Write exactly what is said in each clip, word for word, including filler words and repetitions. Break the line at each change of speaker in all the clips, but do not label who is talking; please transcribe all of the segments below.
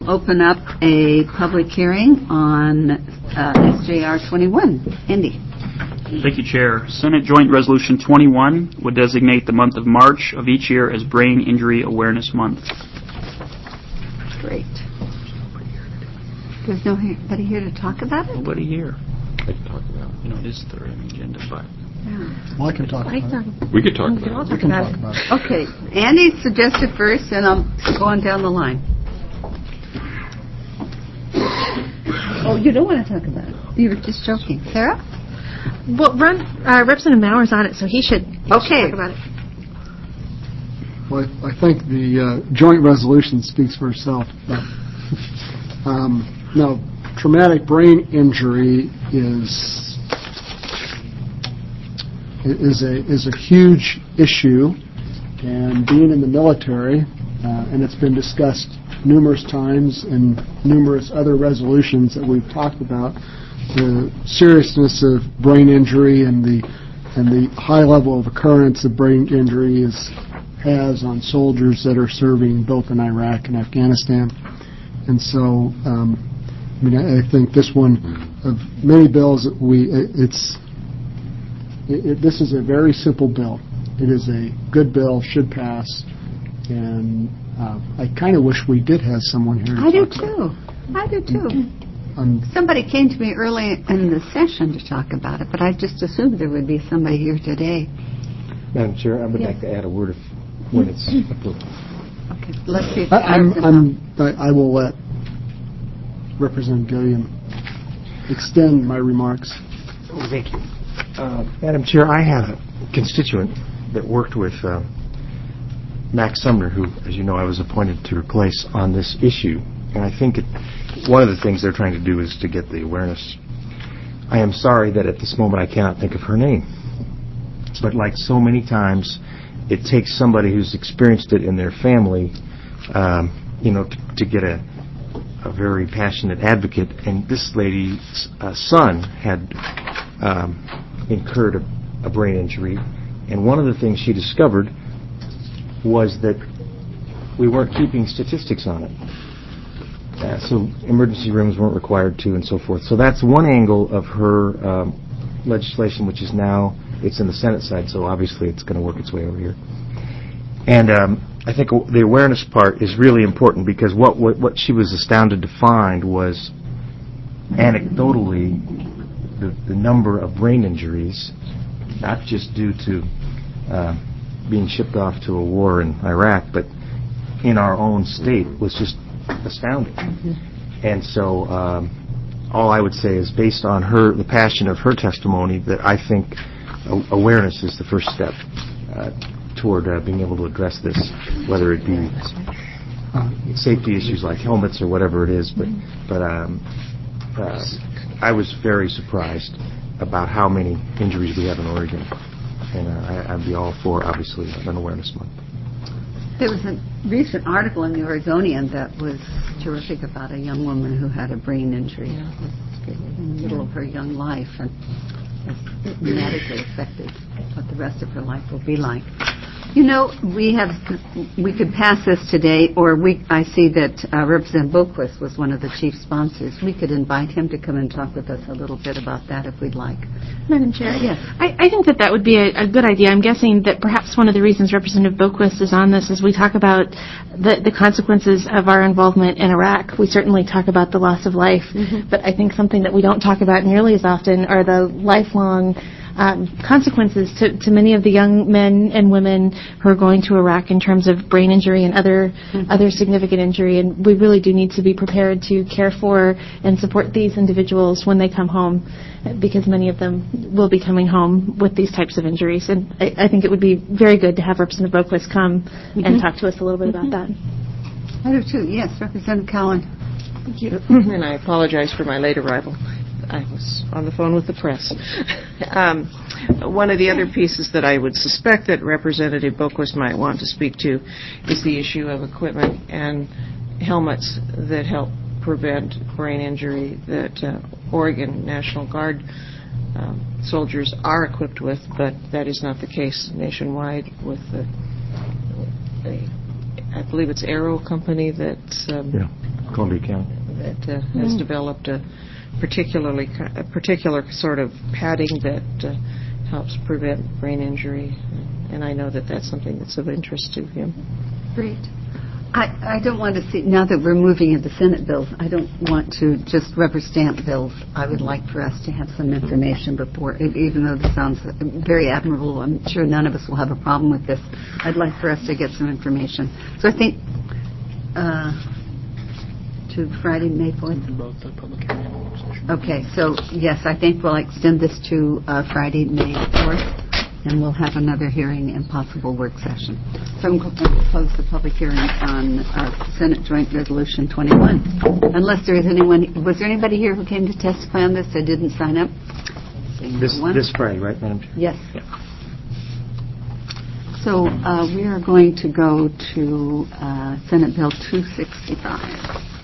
Open up a public hearing on uh, S J R twenty-one. Andy.
Thank you, Chair. Senate Joint Resolution twenty-one would designate the month of March of each year as Brain Injury Awareness Month.
Great. There's nobody here to talk about it?
Nobody here.
I can talk about it.
You know, it is third on the agenda, but...
Yeah.
Well, I can talk about it.
We could talk
We can
about
all
it.
talk about, about it.
Okay. Andy suggested first, and I'm going down the line. Oh, you don't want to talk about it. You were just joking. Sarah?
Well, Ron, uh, Representative Mauer's on it, so he should, he
okay.
should talk about it.
Well, I think the uh, joint resolution speaks for itself. But, um, now, traumatic brain injury is is a is a huge issue, and being in the military, uh, and it's been discussed numerous times in numerous other resolutions that we've talked about, the seriousness of brain injury and the and the high level of occurrence of brain injury is has on soldiers that are serving both in Iraq and Afghanistan. And so, um, I mean, I, I think this one of many bills that we it, it's it, it, this is a very simple bill. It is a good bill, should pass, and uh, I kind of wish we did have someone here to
I do
talk
too.
about
I do too.
Um,
Somebody came to me early in the session to talk about it, but I just assumed there would be somebody here today.
Madam Chair, I would
Yes.
like to add a word if, when it's approved.
Okay, let's see. If
I, I'm,
Mark is
I'm, I, I will let Representative Gilliam extend my remarks.
Oh, thank you. Uh, Madam Chair, I have a constituent that worked with uh, Max Sumner, who, as you know, I was appointed to replace on this issue. And I think it, one of the things they're trying to do is to get the awareness. I am sorry that at this moment I cannot think of her name. But like so many times, it takes somebody who's experienced it in their family, um, you know, to, to get a, a very passionate advocate. And this lady's uh, son had um, incurred a, a brain injury. And one of the things she discovered was that we weren't keeping statistics on it. Uh, so emergency rooms weren't required to, and so forth. So that's one angle of her um, legislation, which is now, it's in the Senate side, so obviously it's going to work its way over here. And um, I think the awareness part is really important, because what, what what she was astounded to find was, anecdotally, the, the number of brain injuries, not just due to uh, being shipped off to a war in Iraq, but in our own state, was just astounding. Mm-hmm. And so um, all I would say is, based on her, the passion of her testimony, that I think a- awareness is the first step uh, toward uh, being able to address this, whether it be uh, safety issues like helmets or whatever it is. But but um, uh, I was very surprised about how many injuries we have in Oregon, and uh, I, I'd be all for, obviously, an awareness month.
There was a recent article in the Oregonian that was terrific about a young woman who had a brain injury yeah. in the middle of her young life, and has dramatically affected what the rest of her life will be like. You know, we have we could pass this today, or we I see that uh, Representative Boquist was one of the chief sponsors. We could invite him to come and talk with us a little bit about that if we'd like.
Madam Chair,
yes,
I, I think that that would be a, a good idea. I'm guessing that perhaps one of the reasons Representative Boquist is on this is we talk about the, the consequences of our involvement in Iraq. We certainly talk about the loss of life, mm-hmm. but I think something that we don't talk about nearly as often are the lifelong Um, consequences to, to many of the young men and women who are going to Iraq in terms of brain injury and other mm-hmm. other significant injury. And we really do need to be prepared to care for and support these individuals when they come home, because many of them will be coming home with these types of injuries. And I, I think it would be very good to have Representative Boquist come mm-hmm. and talk to us a little bit mm-hmm. about that.
I do too. Yes, Representative Cowan.
Thank you. And I apologize for my late arrival. I was on the phone with the press. um, one of the other pieces that I would suspect that Representative Boquist might want to speak to is the issue of equipment and helmets that help prevent brain injury that uh, Oregon National Guard um, soldiers are equipped with, but that is not the case nationwide with the, the I believe it's Aero company that's um,
yeah. Columbia County.
that uh, has developed a particularly a particular sort of padding that uh, helps prevent brain injury, and I know that that's something that's of interest to him.
Great. I, I don't want to see, now that we're moving into Senate bills, I don't want to just rubber stamp bills. I would like for us to have some information before, e- even though this sounds very admirable, I'm sure none of us will have a problem with this. I'd like for us to get some information. So I think uh, to Friday, May fourth? Okay, so yes, I think we'll extend this to uh, Friday, May fourth. And we'll have another hearing and possible work session. So I'm going to close the public hearing on uh, Senate Joint Resolution twenty-one. Unless there is anyone, was there anybody here who came to testify on this that didn't sign up?
This,
One?
this Friday, right, Madam Chair?
Yes. So uh, we are going to go to uh, Senate Bill two sixty-five.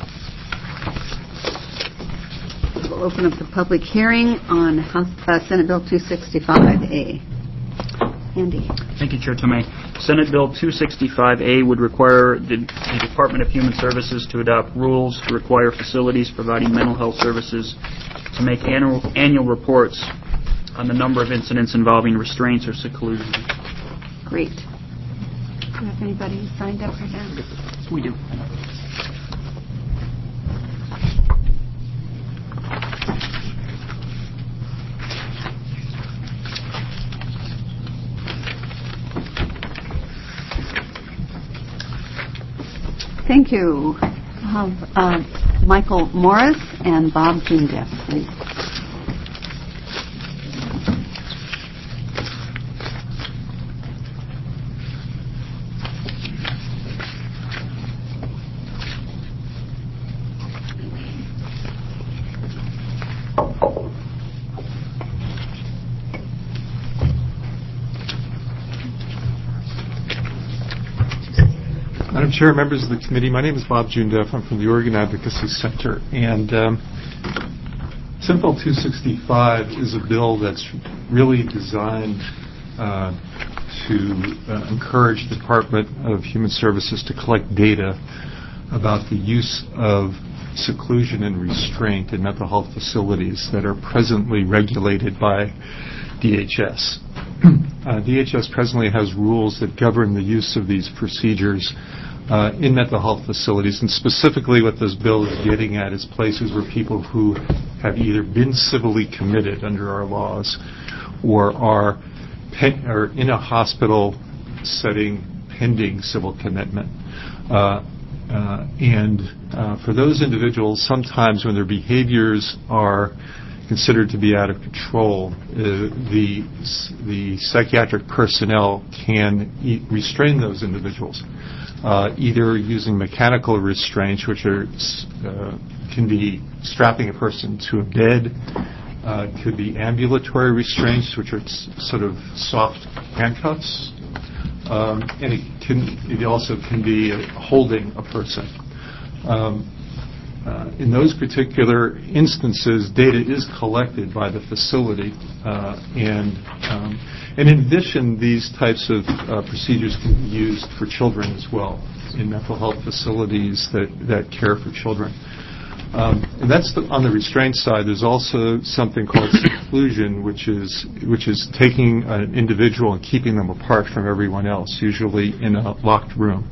We'll open up the public hearing on House, uh, Senate Bill two sixty-five A. Andy.
Thank you, Chair Tomei. Senate Bill two sixty-five A would require the, the Department of Human Services to adopt rules to require facilities providing mental health services to make annual, annual reports on the number of incidents involving restraints or seclusion.
Great. Do you have anybody who signed up for that?
We do.
Thank you. I'll have uh, Michael Morris and Bob Jundeff, please.
Madam Chair, members of the committee, my name is Bob Jundeff. I'm from the Oregon Advocacy Center. And um, Senate Bill two sixty-five is a bill that's really designed uh, to uh, encourage the Department of Human Services to collect data about the use of seclusion and restraint in mental health facilities that are presently regulated by D H S. Uh, D H S presently has rules that govern the use of these procedures uh, in mental health facilities, and specifically what this bill is getting at is places where people who have either been civilly committed under our laws or are, pe- are in a hospital setting pending civil commitment. Uh, uh, and uh, for those individuals, sometimes when their behaviors are considered to be out of control, uh, the the psychiatric personnel can e- restrain those individuals, uh, either using mechanical restraints, which are uh, can be strapping a person to a bed, uh, could be ambulatory restraints, which are s- sort of soft handcuffs, um, and it can it also can be uh, holding a person. Um, Uh, in those particular instances, data is collected by the facility, uh, and um, and in addition, these types of uh, procedures can be used for children as well in mental health facilities that, that care for children. Um, and that's the, on the restraint side. There's also something called seclusion, which is which is taking an individual and keeping them apart from everyone else, usually in a locked room.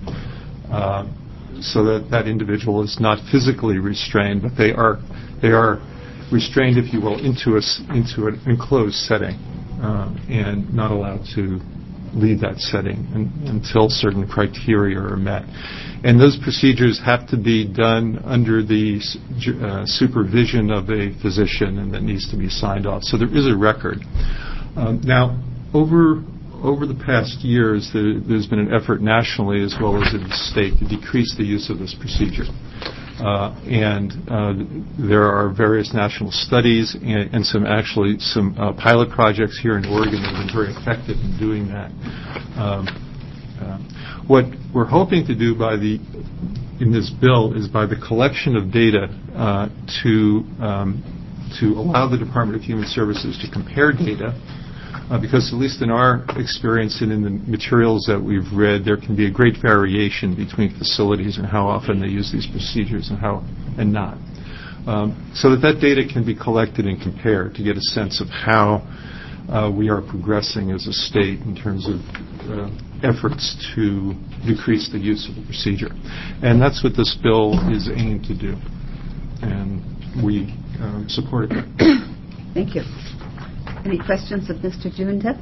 Uh, so that that individual is not physically restrained, but they are they are restrained, if you will, into a into an enclosed setting, uh, and not allowed to leave that setting un, until certain criteria are met. And those procedures have to be done under the uh, supervision of a physician, and that needs to be signed off. So there is a record. Um, now, over Over the past years, there, there's been an effort nationally as well as in the state to decrease the use of this procedure. Uh, and uh, there are various national studies and, and some actually some uh, pilot projects here in Oregon that have been very effective in doing that. Um, uh, what we're hoping to do by the in this bill is by the collection of data uh, to um, to allow the Department of Human Services to compare data uh, because at least in our experience and in the materials that we've read, there can be a great variation between facilities and how often they use these procedures and how and not. Um, so that that data can be collected and compared to get a sense of how uh, we are progressing as a state in terms of uh, efforts to decrease the use of the procedure. And that's what this bill is aimed to do. And we um, support it.
Thank you. Any questions of Mister Jundef?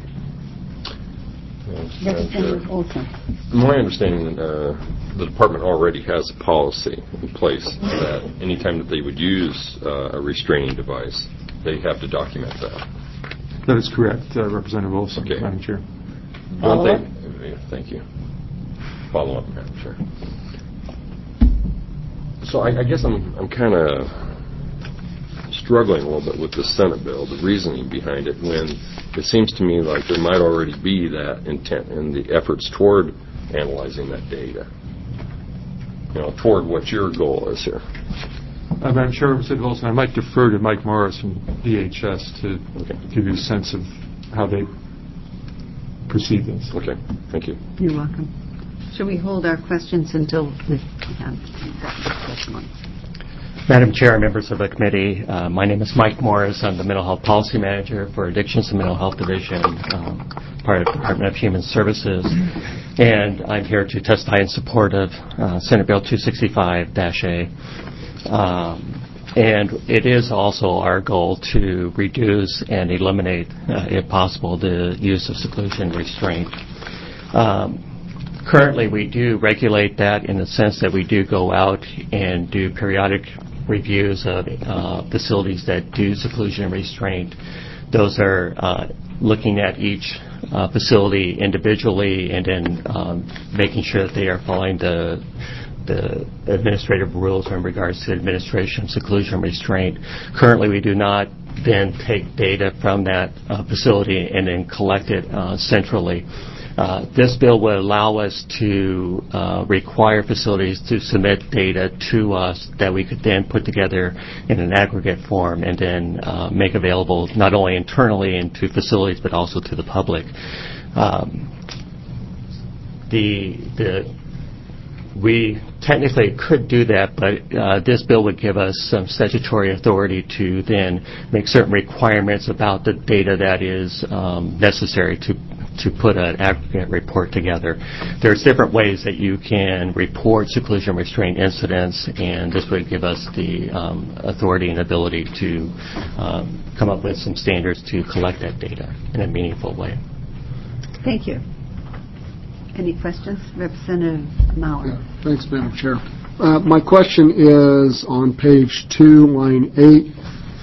Yes,
Representative
uh,
Olson.
My understanding, uh, the department already has a policy in place that anytime that they would use uh, a restraining device, they have to document that.
That is correct, uh, Representative Olson,
Okay.
Madam Chair.
One thing, thank you. Follow up, Madam Chair. So I, I guess I'm I'm kind of struggling a little bit with the Senate bill, the reasoning behind it, when it seems to me like there might already be that intent in the efforts toward analyzing that data, you know, toward what your goal is here.
Uh, Madam Chair, Representative Olson, I might defer to Mike Morris from D H S to
Okay.
give you a sense of how they perceive this.
Okay, thank you.
You're welcome. Should we hold our questions until we have that testimony?
Madam Chair, members of the committee, uh, my name is Mike Morris. I'm the Mental Health Policy Manager for Addictions and Mental Health Division, um, part of the Department of Human Services. And I'm here to testify in support of uh, Senate Bill two sixty-five A. Um, and it is also our goal to reduce and eliminate, uh, if possible, the use of seclusion restraint. Um, Currently, we do regulate that in the sense that we do go out and do periodic reviews of uh, facilities that do seclusion and restraint. Those are uh, looking at each uh, facility individually and then um, making sure that they are following the the administrative rules in regards to administration of seclusion and restraint. Currently, we do not then take data from that uh, facility and then collect it uh, centrally. Uh, this bill would allow us to uh, require facilities to submit data to us that we could then put together in an aggregate form and then uh, make available not only internally and to facilities but also to the public. Um, the the we technically could do that, but uh, this bill would give us some statutory authority to then make certain requirements about the data that is um, necessary to to put an aggregate report together. There's different ways that you can report seclusion restraint incidents, and this would give us the um, authority and ability to um, come up with some standards to collect that data in a meaningful way.
Thank you. Any questions? Representative Maurer.
Yeah, thanks, Madam Chair. Uh, my question is on page two, line eight,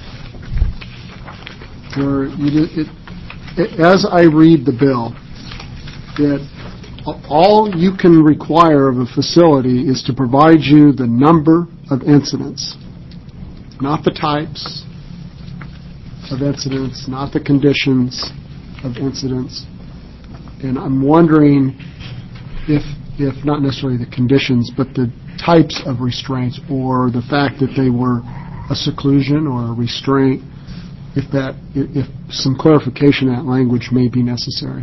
where you did, it, it, as I read the bill, that all you can require of a facility is to provide you the number of incidents, not the types of incidents, not the conditions of incidents. And I'm wondering if, if not necessarily the conditions, but the types of restraints or the fact that they were a seclusion or a restraint, if that, if some clarification of that language may be necessary.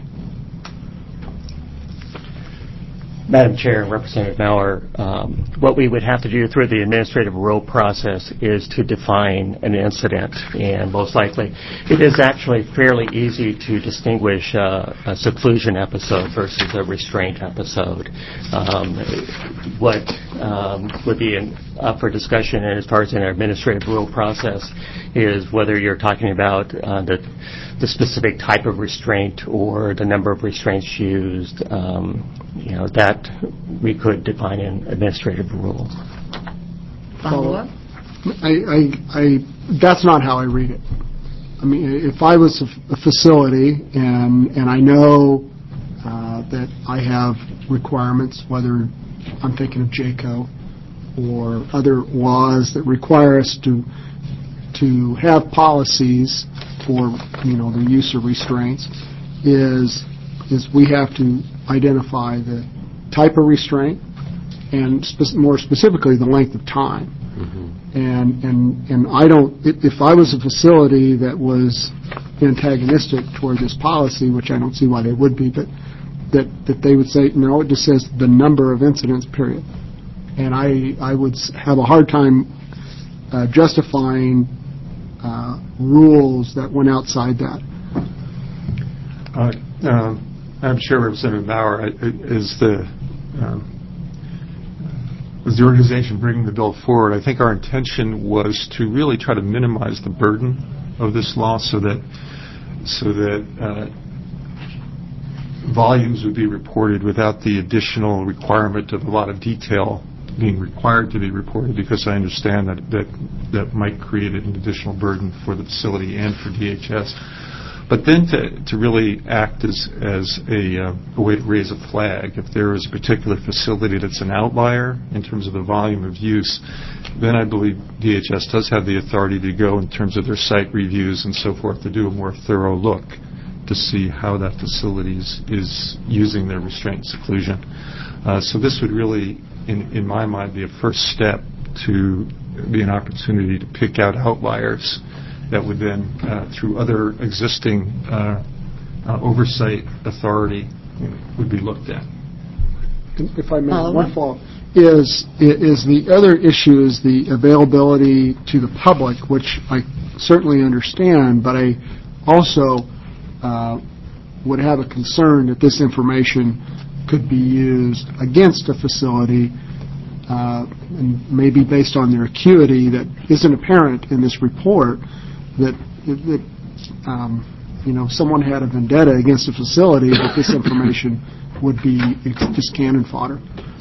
Madam Chair and Representative Maurer, um, what we would have to do through the administrative rule process is to define an incident, and most likely it is actually fairly easy to distinguish uh, a seclusion episode versus a restraint episode. Um, what um, would be in, up for discussion as far as in our administrative rule process is whether you're talking about uh, the the specific type of restraint or the number of restraints used. Um, you know, that we could define in administrative rules.
Follow-up?
I, I, I, that's not how I read it. I mean, if I was a, a facility and and I know uh, that I have requirements, whether I'm thinking of J C O or other laws that require us to to have policies for, you know, the use of restraints, is is we have to identify the type of restraint and spe- more specifically the length of time.
Mm-hmm.
And and and I don't. If I was a facility that was antagonistic toward this policy, which I don't see why they would be, but that, that they would say, no, it just says the number of incidents, period. And I, I would have a hard time uh, justifying uh, rules that went outside that.
Uh, uh, Madam Chair, Representative Bauer, I- I- is the um, is the organization bringing the bill forward? I think our intention was to really try to minimize the burden of this law, so that so that uh, volumes would be reported without the additional requirement of a lot of detail being required to be reported, because I understand that that, that might create an additional burden for the facility and for D H S. But then to, to really act as, as a, uh, a way to raise a flag, if there is a particular facility that's an outlier in terms of the volume of use, then I believe D H S does have the authority to go in terms of their site reviews and so forth to do a more thorough look to see how that facility is, is using their restraint seclusion. Uh, so this would really, in, in my mind, be a first step to be an opportunity to pick out outliers that would then, uh, through other existing uh, uh, oversight authority, would be looked at.
If I may,
Follow
one
up?
follow is is the other issue is the availability to the public, which I certainly understand, but I also uh, would have a concern that this information could be used against a facility, uh, and maybe based on their acuity that isn't apparent in this report, that, that um, you know, someone had a vendetta against a facility, that this information would be just cannon fodder.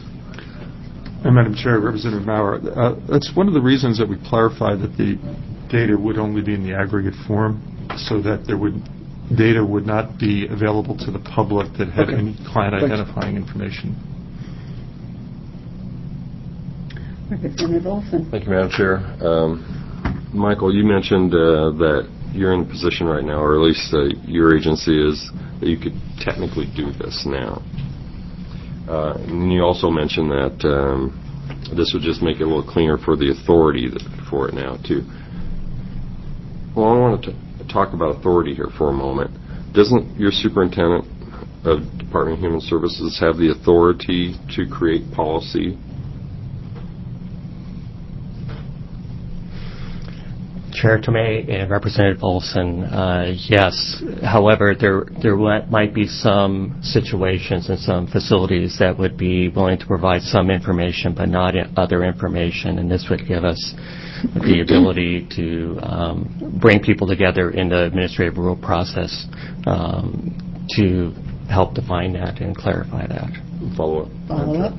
And Madam Chair, Representative Maurer, uh, that's one of the reasons that we clarified that the data would only be in the aggregate form, so that there would data would not be available to the public that had
Okay.
any client
Thanks.
identifying information.
Representative Olson.
Thank you, Madam Chair. Um, Michael, you mentioned uh, that you're in a position right now, or at least uh, your agency is, that you could technically do this now. Uh, and you also mentioned that um, this would just make it a little cleaner for the authority that, for it now, too. Well, I want to t- talk about authority here for a moment. Doesn't your superintendent of Department of Human Services have the authority to create policy?
Chair Tomei and Representative Olson, uh, yes. However, there there might be some situations and some facilities that would be willing to provide some information but not other information, and this would give us the ability to um, bring people together in the administrative rule process um, to help define that and clarify that.
Follow up.
Follow up.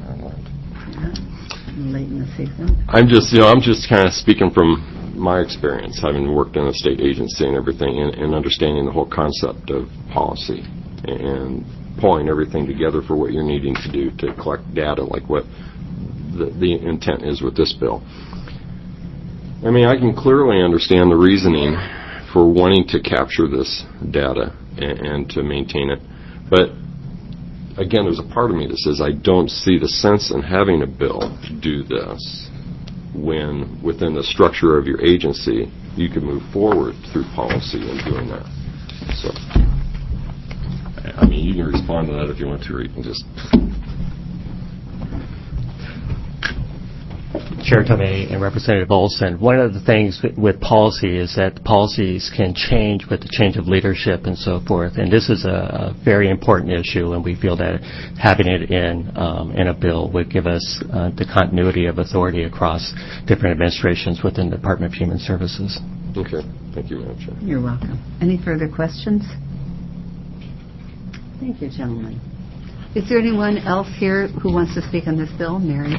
Late in the season.
I'm just, you know, I'm just kind of speaking from my experience, having worked in a state agency and everything, and, and understanding the whole concept of policy and pulling everything together for what you're needing to do to collect data, like what the, the intent is with this bill. I mean, I can clearly understand the reasoning for wanting to capture this data and, and to maintain it, but again, there's a part of me that says I don't see the sense in having a bill do this when within the structure of your agency you can move forward through policy in doing that. So, I mean, you can respond to that if you want to, or you can just...
Chair Tomei and Representative Olson, one of the things with, with policy is that policies can change with the change of leadership and so forth, and this is a, a very important issue, and we feel that having it in um, in a bill would give us uh, the continuity of authority across different administrations within the Department of Human Services.
Okay. Thank you, Madam Chair.
You're welcome. Any further questions? Thank you, gentlemen. Is there anyone else here who wants to speak on this bill? Mary?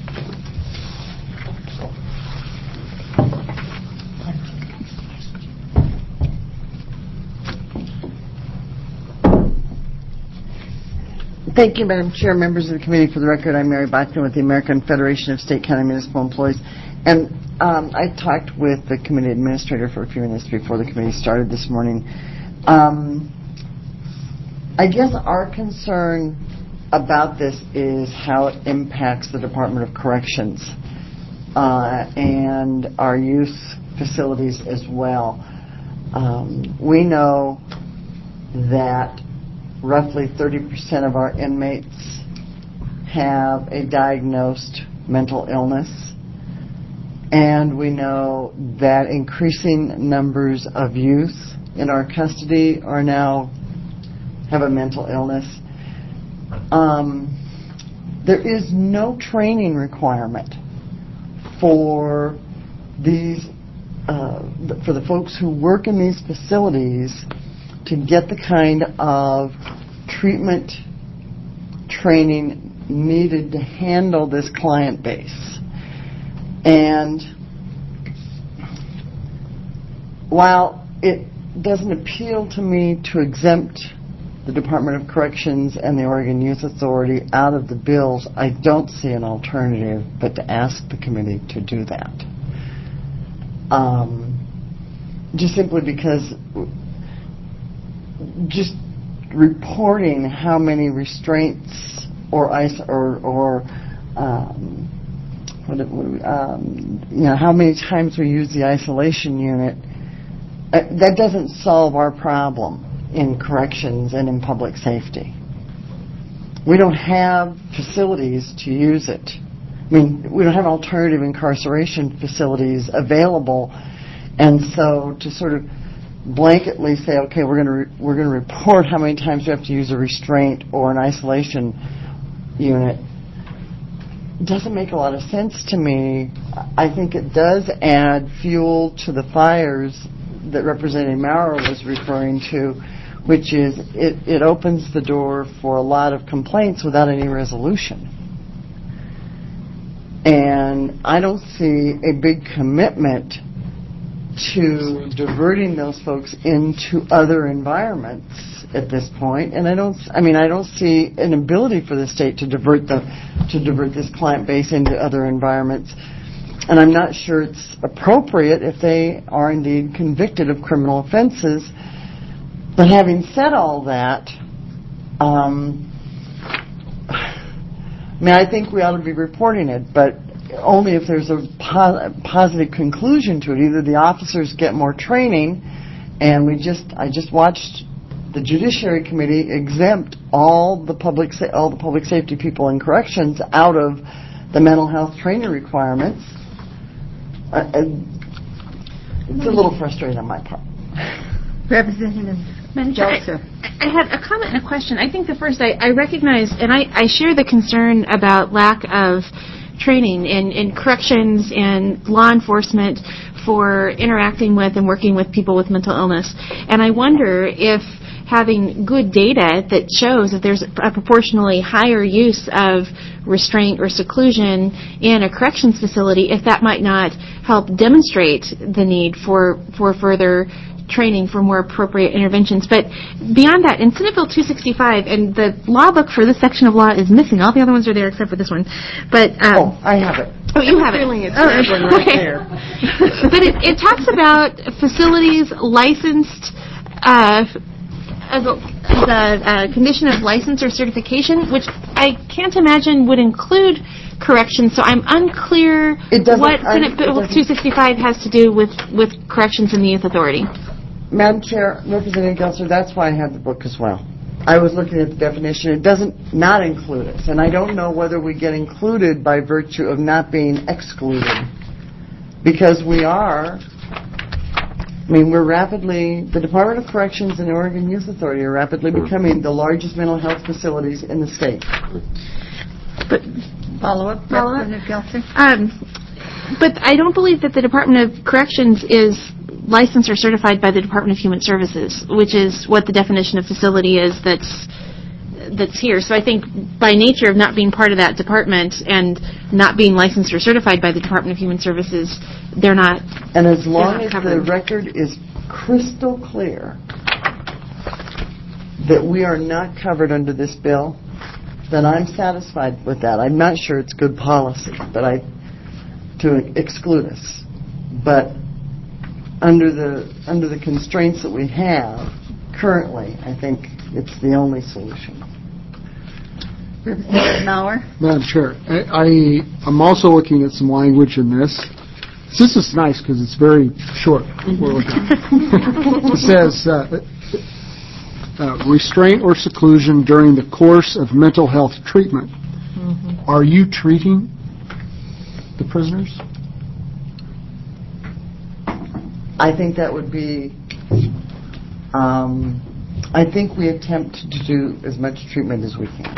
Thank you, Madam Chair, members of the committee. For the record, I'm Mary Bachman with the American Federation of State, County, Municipal Employees. And um, I talked with the committee administrator for a few minutes before the committee started this morning. Um, I guess our concern about this is how it impacts the Department of Corrections uh, and our youth facilities as well. Um, we know that roughly thirty percent of our inmates have a diagnosed mental illness, and we know that increasing numbers of youth in our custody are now have a mental illness. Um, there is no training requirement for these uh, for the folks who work in these facilities to get the kind of treatment training needed to handle this client base. And while it doesn't appeal to me to exempt the Department of Corrections and the Oregon Youth Authority out of the bills, I don't see an alternative but to ask the committee to do that. Um, just simply because just reporting how many restraints or ice or or um, what it, um, you know how many times we use the isolation unit, uh, that doesn't solve our problem in corrections and in public safety. We don't have facilities to use it. I mean, we don't have alternative incarceration facilities available, and so to sort of blanketly say, okay, we're going to re- we're going to report how many times we have to use a restraint or an isolation unit doesn't make a lot of sense to me. I think it does add fuel to the fires that Representative Maurer was referring to, which is it, it opens the door for a lot of complaints without any resolution. And I don't see a big commitment to diverting those folks into other environments at this point. And I don't, I mean, I don't see an ability for the state to divert the, to divert this client base into other environments. And I'm not sure it's appropriate if they are indeed convicted of criminal offenses. But having said all that, um, I mean, I think we ought to be reporting it, but only if there's a po- positive conclusion to it. Either the officers get more training, and we just I just watched the Judiciary Committee exempt all the public sa- all the public safety people in corrections out of the mental health training requirements. Uh, it's a little frustrating on my part.
Representative Gelser.
I had a comment and a question. I think the first, I, I recognize, and I, I share the concern about lack of training in, in corrections and law enforcement for interacting with and working with people with mental illness. And I wonder if having good data that shows that there's a proportionally higher use of restraint or seclusion in a corrections facility, if that might not help demonstrate the need for, for further training for more appropriate interventions. But beyond that, in Senate Bill two sixty-five, and the law book for this section of law is missing. All the other ones are there except for this one. But um,
oh, I have it.
Oh, you have it.
Feeling it's
oh,
right
okay.
there.
But it, it talks about facilities licensed uh, as a, as a uh, condition of license or certification, which I can't imagine would include corrections. So I'm unclear what Senate Bill two sixty-five has to do with, with corrections in the Youth Authority.
Madam Chair, Representative Gelser, that's why I have the book as well. I was looking at the definition. It doesn't not include us, and I don't know whether we get included by virtue of not being excluded, because we are. I mean, we're rapidly, the Department of Corrections and the Oregon Youth Authority are rapidly becoming the largest mental health facilities in the state.
But
follow-up,
follow up,
Representative Gelser.
Um, but I don't believe that the Department of Corrections is licensed or certified by the Department of Human Services, which is what the definition of facility is that's that's here. So I think by nature of not being part of that department and not being licensed or certified by the Department of Human Services, they're not.
And as long as
covered.
the record is crystal clear that we are not covered under this bill, then I'm satisfied with that. I'm not sure it's good policy, but I to exclude us. But under the under the constraints that we have currently, I think it's the only solution.
Representative Maurer.
Madam Chair, I, I, I'm also looking at some language in this. This is nice because it's very short. We're looking at. It says, uh, uh, restraint or seclusion during the course of mental health treatment. Mm-hmm. Are you treating the prisoners?
I think that would be, um, I think we attempt to do as much treatment as we can.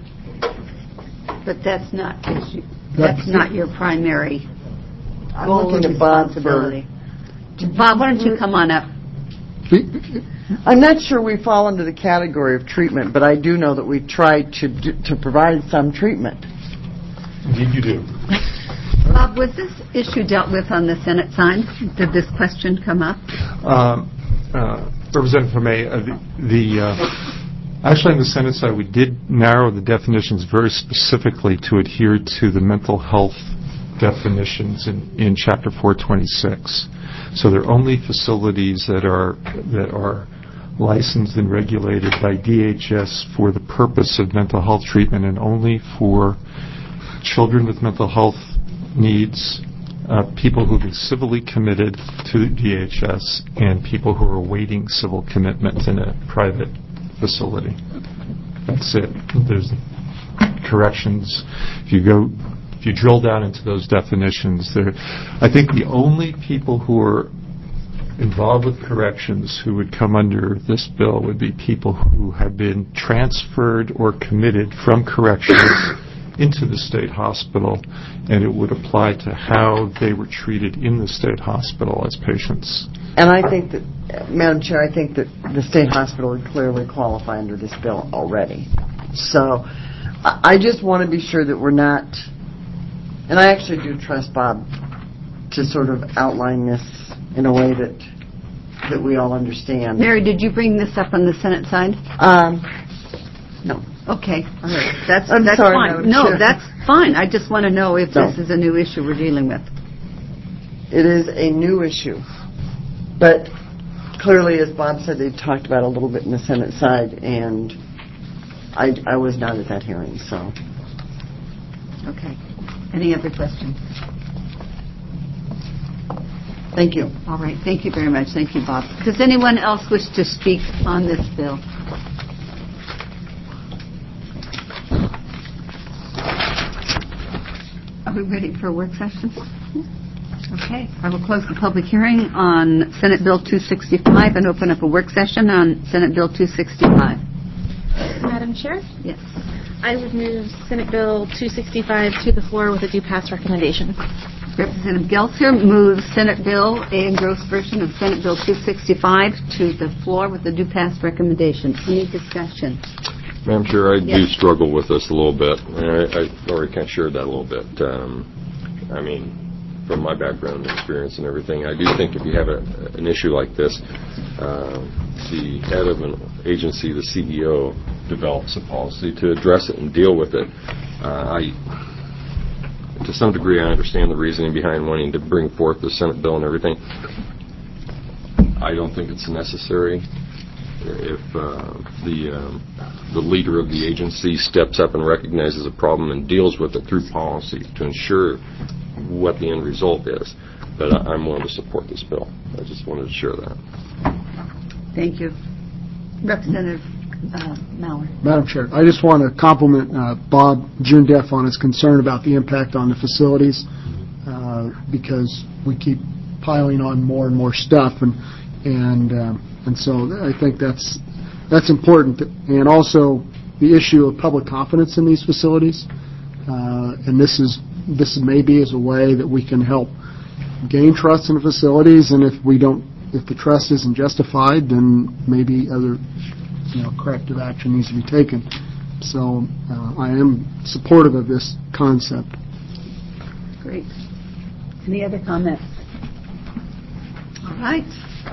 But that's not, that's, that's not your primary
I'm
goal
looking
or
to Bob
responsibility. Bob, why don't you come on up?
I'm not sure we fall into the category of treatment, but I do know that we try to do, to provide some treatment.
Indeed you do.
Bob, was this issue dealt with on the Senate side? Did this question come up?
Um, uh, Representative May, uh, the, the uh, actually on the Senate side, we did narrow the definitions very specifically to adhere to the mental health definitions in, in Chapter four twenty-six. So they're only facilities that are that are licensed and regulated by D H S for the purpose of mental health treatment, and only for children with mental health needs, uh, people who've been civilly committed to D H S, and people who are awaiting civil commitment in a private facility. That's it. There's corrections. If you go, if you drill down into those definitions, there, I think the only people who are involved with corrections who would come under this bill would be people who have been transferred or committed from corrections into the state hospital, and it would apply to how they were treated in the state hospital as patients.
And I think that, Madam Chair, I think that the state hospital would clearly qualify under this bill already. So I just want to be sure that we're not, and I actually do trust Bob to sort of outline this in a way that that we all understand.
Mary, did you bring this up on the Senate side?
Um,
no. Okay. All right. That's,
I'm
that's
sorry,
fine.
Madam
No,
Chair.
that's fine. I just want to know if
No.
this is a new issue we're dealing with.
It is a new issue. But clearly, as Bob said, they talked about it a little bit in the Senate side, and I, I was not at that hearing, so.
Okay. Any other questions?
Thank you.
All right. Thank you very much. Thank you, Bob. Does anyone else wish to speak on this bill? Are we ready for a work session? Okay. I will close the public hearing on Senate Bill two sixty-five and open up a work session on Senate Bill two sixty-five.
Madam Chair,
Yes.
I would move Senate Bill two sixty-five to the floor with a due pass recommendation.
Representative Gelser moves Senate Bill, A engrossed version of Senate Bill two sixty-five, to the floor with a due pass recommendation. Any discussion?
Madam Chair, I do
Yes.
struggle with this a little bit. I, I already kind of shared that a little bit. Um, I mean, from my background and experience and everything, I do think if you have a, an issue like this, uh, the head of an agency, the C E O, develops a policy to address it and deal with it. Uh, I, to some degree, I understand the reasoning behind wanting to bring forth the Senate bill and everything. I don't think it's necessary. If uh, the um, the leader of the agency steps up and recognizes a problem and deals with it through policy to ensure what the end result is. But I, I'm willing to support this bill. I just wanted to share that.
Thank you. Representative uh, Maurer.
Madam Chair, I just want to compliment uh, Bob Jundeff on his concern about the impact on the facilities, uh, because we keep piling on more and more stuff, and and um, and so I think that's that's important. And also the issue of public confidence in these facilities, uh, and this is this maybe is a way that we can help gain trust in the facilities. And if we don't, if the trust isn't justified, then maybe other, you know, corrective action needs to be taken. So uh, I am supportive of this concept.
Great. Any other comments? All right.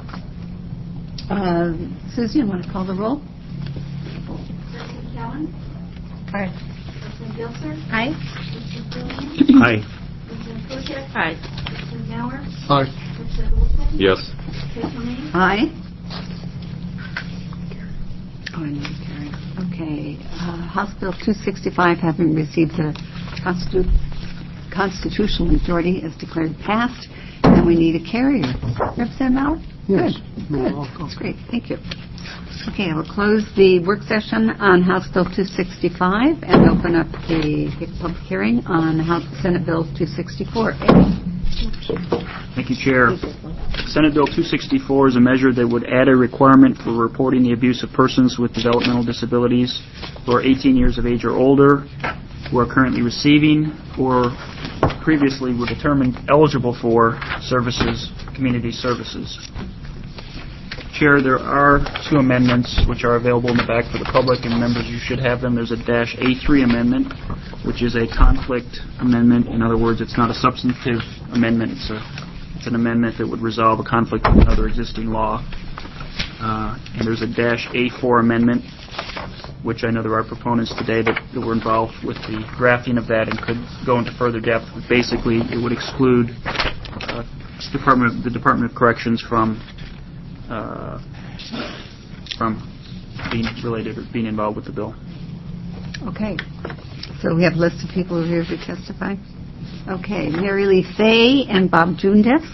Uh, Susie, you want to call the roll?
President Cowan?
Aye.
President Gilser?
Aye.
President Fillion?
Aye.
President Kojak?
Aye.
President Maurer?
Aye.
President Wilson?
Yes.
President Lemay?
Aye. Oh, I need to carry. Okay. Uh, House Bill two sixty-five, having received a constitu- constitutional majority, is declared passed. And we need a carrier. Representative Mallard?
Yes.
Good.
No,
Good.
I'll go.
That's great. Thank you. Okay, I will close the work session on House Bill two sixty-five and open up the public hearing on House Senate Bill two sixty-four.
Thank you, Chair. Senate Bill two sixty-four is a measure that would add a requirement for reporting the abuse of persons with developmental disabilities who are eighteen years of age or older, who are currently receiving or previously were determined eligible for services, community services. Chair, there are two amendments which are available in the back for the public, and members, you should have them. There's a dash A three amendment, which is a conflict amendment. In other words, it's not a substantive amendment. It's, a, it's an amendment that would resolve a conflict with another existing law. Uh, and there's a dash A four amendment, which I know there are proponents today that, that were involved with the drafting of that and could go into further depth. But basically, it would exclude uh, Department, the Department of Corrections from uh, from being related or being involved with the bill.
Okay. So we have a list of people who are here to testify. Okay. Mary Lee Fay and Bob Jundeff.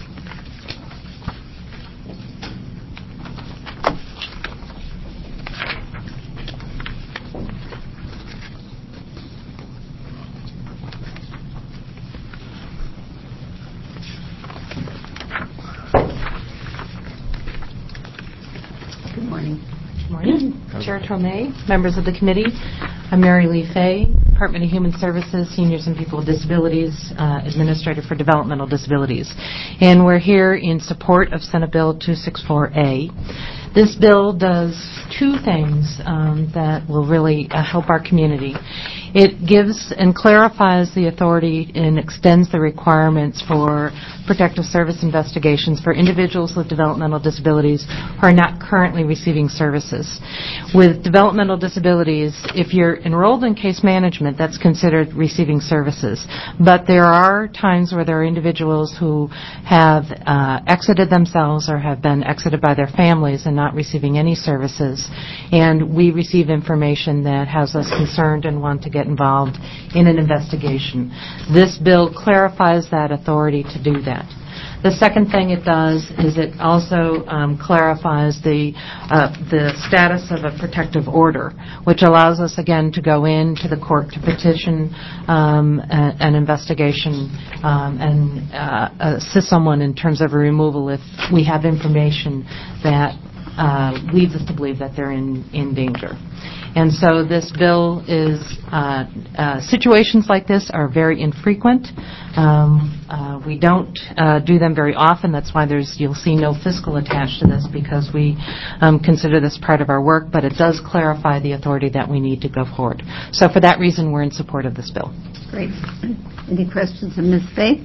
Good morning.
Good morning. Chair Tomei, members of the committee. I'm Mary Lee Fay, Department of Human Services, Seniors and People with Disabilities, uh, Administrator for Developmental Disabilities. And we're here in support of Senate Bill two sixty-four A. This bill does two things um, that will really uh, help our community. It gives and clarifies the authority and extends the requirements for protective service investigations for individuals with developmental disabilities who are not currently receiving services. With developmental disabilities, if you're enrolled in case management, that's considered receiving services. But there are times where there are individuals who have uh, exited themselves or have been exited by their families and not receiving any services. And we receive information that has us concerned and want to get involved in an investigation. This bill clarifies that authority to do that. The second thing it does is it also um, clarifies the uh, the status of a protective order, which allows us again to go into the court to petition um, a, an investigation um, and uh, assist someone in terms of a removal if we have information that uh, leads us to believe that they're in, in danger. And so this bill is, uh, uh, situations like this are very infrequent. Um, uh, we don't uh, do them very often. That's why there's, you'll see no fiscal attached to this because we um, consider this part of our work, but it does clarify the authority that we need to go forward. So for that reason, we're in support of this bill.
Great. Any questions of Miz Fay?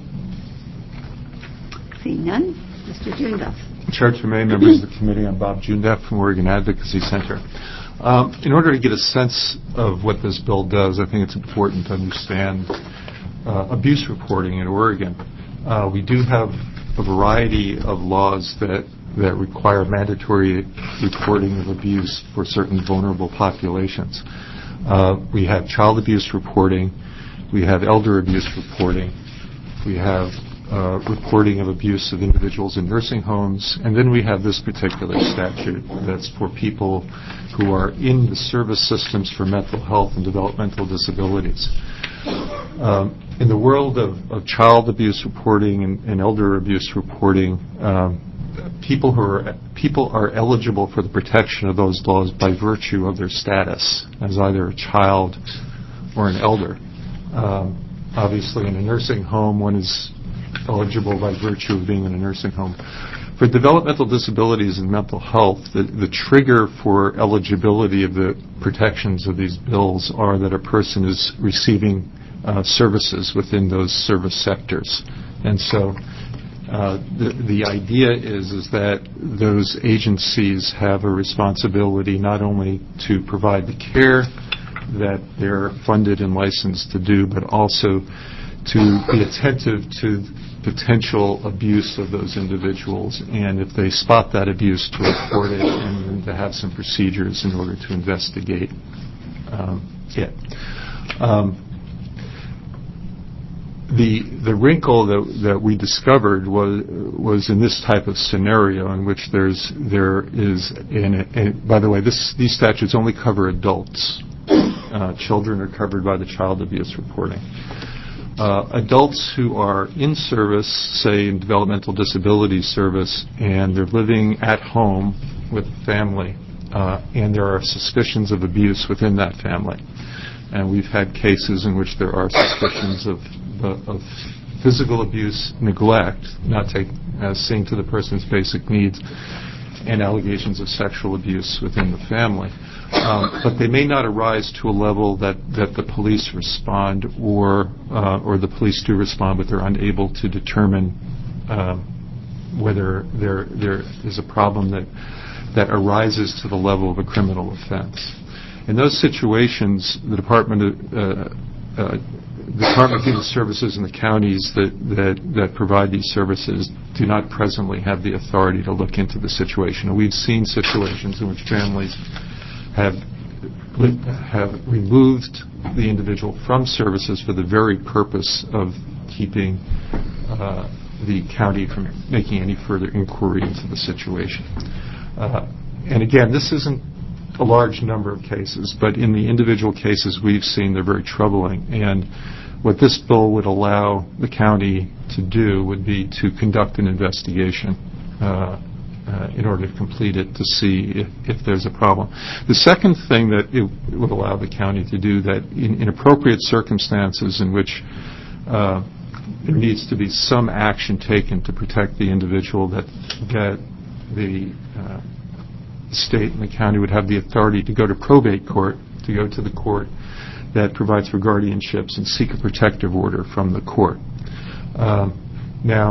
Seeing none. Mister Jundeff.
Chair Tomei, members of the committee, I'm Bob Jundeff from Oregon Advocacy Center. Um, in order to get a sense of what this bill does, I think it's important to understand uh, abuse reporting in Oregon. Uh, we do have a variety of laws that, that require mandatory reporting of abuse for certain vulnerable populations. Uh, we have child abuse reporting, we have elder abuse reporting, we have Uh, reporting of abuse of individuals in nursing homes, and then we have this particular statute that's for people who are in the service systems for mental health and developmental disabilities. Um, in the world of, of child abuse reporting and, and elder abuse reporting, um, people who are people are eligible for the protection of those laws by virtue of their status as either a child or an elder. Um, obviously, in a nursing home, one is eligible by virtue of being in a nursing home. For developmental disabilities and mental health, the, the trigger for eligibility of the protections of these bills are that a person is receiving uh, services within those service sectors. And so uh, the, the idea is, is that those agencies have a responsibility not only to provide the care that they're funded and licensed to do, but also to be attentive to potential abuse of those individuals, and if they spot that abuse, to report it and to have some procedures in order to investigate um, it. Um, the the wrinkle that that we discovered was was in this type of scenario in which there's there is in and by the way this these statutes only cover adults. Uh, children are covered by the child abuse reporting. Uh, adults who are in service, say in developmental disability service, and they're living at home with family, uh, and there are suspicions of abuse within that family. And we've had cases in which there are suspicions of, of physical abuse, neglect, not take, uh, seeing to the person's basic needs, and allegations of sexual abuse within the family. Um, but they may not arise to a level that, that the police respond or uh, or the police do respond, but they're unable to determine um, whether there there is a problem that that arises to the level of a criminal offense. In those situations, the Department of uh, uh, the Department of Human Services and the counties that, that that provide these services do not presently have the authority to look into the situation. And we've seen situations in which families have have removed the individual from services for the very purpose of keeping uh, the county from making any further inquiry into the situation. Uh, and again, this isn't a large number of cases, but in the individual cases we've seen, they're very troubling. And what this bill would allow the county to do would be to conduct an investigation uh, Uh, in order to complete it to see if, if there's a problem. The second thing that it would allow the county to do, that in, in appropriate circumstances in which uh, there needs to be some action taken to protect the individual, that that the uh, state and the county would have the authority to go to probate court, to go to the court that provides for guardianships and seek a protective order from the court. Um, now,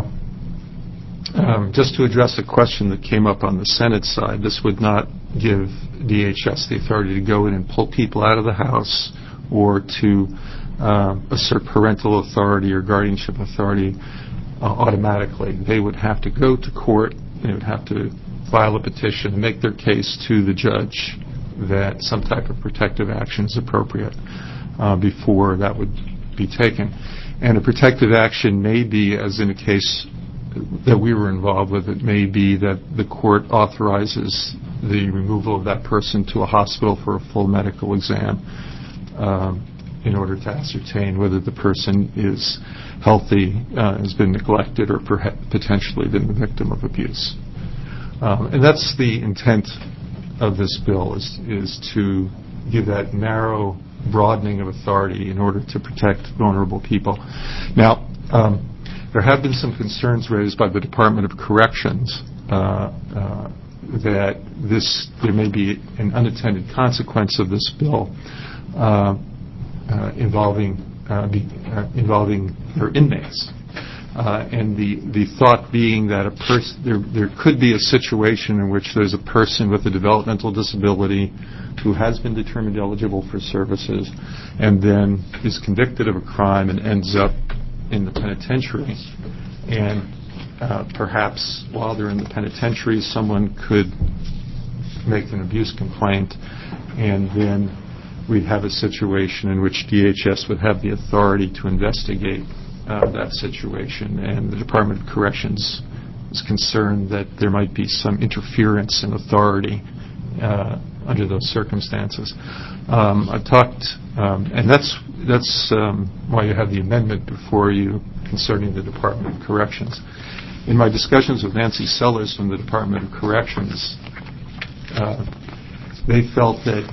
Um, just to address a question that came up on the Senate side, this would not give D H S the authority to go in and pull people out of the house or to uh, assert parental authority or guardianship authority uh, automatically. They would have to go to court, they would have to file a petition and make their case to the judge that some type of protective action is appropriate uh, before that would be taken. And a protective action may be, as in a case that we were involved with, it may be that the court authorizes the removal of that person to a hospital for a full medical exam um, in order to ascertain whether the person is healthy, uh, has been neglected, or perha- potentially been the victim of abuse. Um, and that's the intent of this bill, is, is to give that narrow broadening of authority in order to protect vulnerable people. Now, um, there have been some concerns raised by the Department of Corrections uh, uh, that this there may be an unintended consequence of this bill uh, uh, involving uh, be, uh, involving their inmates, uh, and the, the thought being that a person there there could be a situation in which there's a person with a developmental disability who has been determined eligible for services and then is convicted of a crime and ends up in the penitentiary, and uh, perhaps while they're in the penitentiary someone could make an abuse complaint, and then we'd have a situation in which D H S would have the authority to investigate uh, that situation, and the Department of Corrections is concerned that there might be some interference in authority uh, under those circumstances. Um, I've talked, um, and that's that's um, why you have the amendment before you concerning the Department of Corrections. In my discussions with Nancy Sellers from the Department of Corrections, uh, they felt that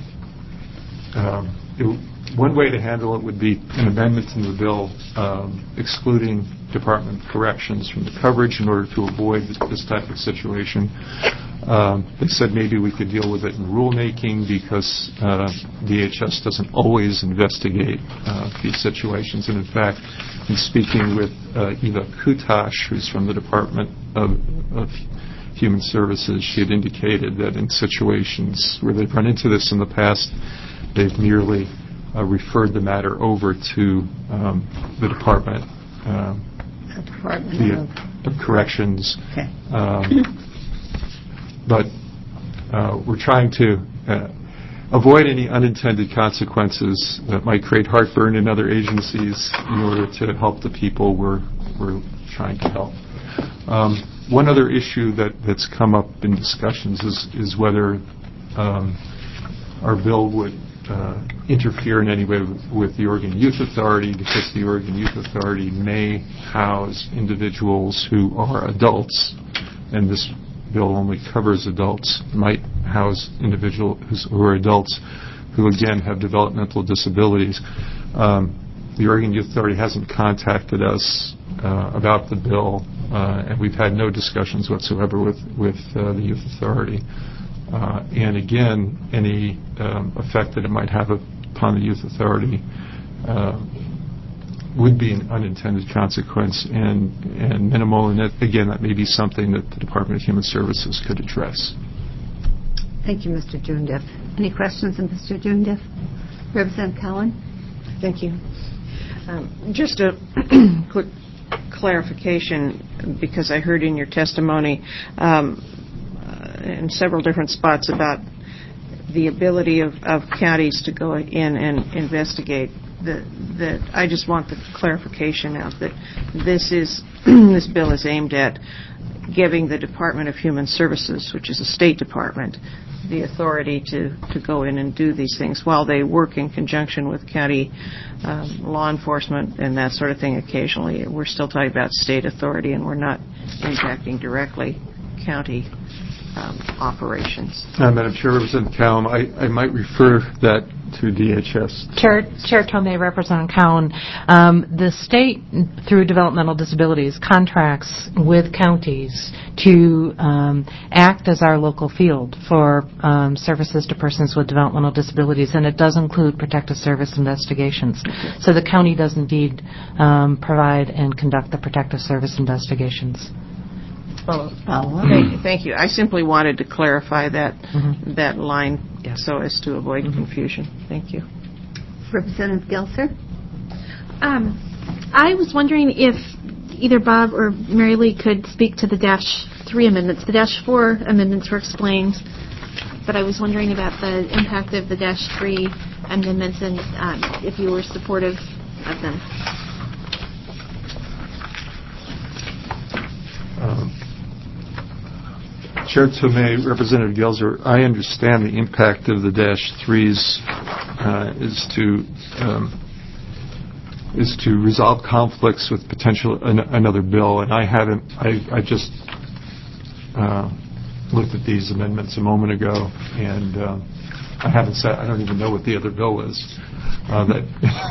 um, it, one way to handle it would be an amendment in the bill um, excluding Department of Corrections from the coverage in order to avoid this type of situation. Um, they said maybe we could deal with it in rulemaking because uh, D H S doesn't always investigate uh, these situations. And in fact, in speaking with uh, Eva Kutash, who's from the Department of, of Human Services, she had indicated that in situations where they've run into this in the past, they've merely uh, referred the matter over to um, the Department, um,
the Department
the,
of...
of Corrections.
Okay.
Um, But uh, we're trying to uh, avoid any unintended consequences that might create heartburn in other agencies in order to help the people we're, we're trying to help. Um, one other issue that, that's come up in discussions is, is whether um, our bill would uh, interfere in any way with, with the Oregon Youth Authority, because the Oregon Youth Authority may house individuals who are adults, and this bill only covers adults, might house individuals who are adults who, again, have developmental disabilities. Um, the Oregon Youth Authority hasn't contacted us uh, about the bill, uh, and we've had no discussions whatsoever with, with uh, the Youth Authority. Uh, and again, any um, effect that it might have upon the Youth Authority uh, would be an unintended consequence and, and minimal. And that, again, that may be something that the Department of Human Services could address.
Thank you, Mister Jundiff. Any questions of Mister Jundiff? Representative Cowan?
Thank you. Um, just a quick clarification, because I heard in your testimony um, in several different spots about the ability of, of counties to go in and investigate. That, that I just want the clarification out that this is this bill is aimed at giving the Department of Human Services, which is a state department, the authority to, to go in and do these things while they work in conjunction with county um, law enforcement and that sort of thing occasionally. We're still talking about state authority, and we're not impacting directly county um, operations.
Uh, Madam Chair, Representative Callum, I, I might refer that to D H S.
Chair, Chair Tomei, Representative Cowan, um, the state, through developmental disabilities, contracts with counties to um, act as our local field for um, services to persons with developmental disabilities, and it does include protective service investigations. So the county does indeed um, provide and conduct the protective service investigations.
Oh, thank, thank you. I simply wanted to clarify that
Mm-hmm.
that line
Yes.
so as to avoid
Mm-hmm.
confusion. Thank you.
Representative Gelser?
Um, I was wondering if either Bob or Mary Lee could speak to the dash three amendments. The dash four amendments were explained, but I was wondering about the impact of the dash three amendments and um, if you were supportive of them.
Um, Chair Tomei, Representative Gelser, I understand the impact of the dash threes uh, is to um, is to resolve conflicts with potential an, another bill, and I haven't. I, I just uh, looked at these amendments a moment ago, and uh, I haven't said. I don't even know what the other bill is uh, that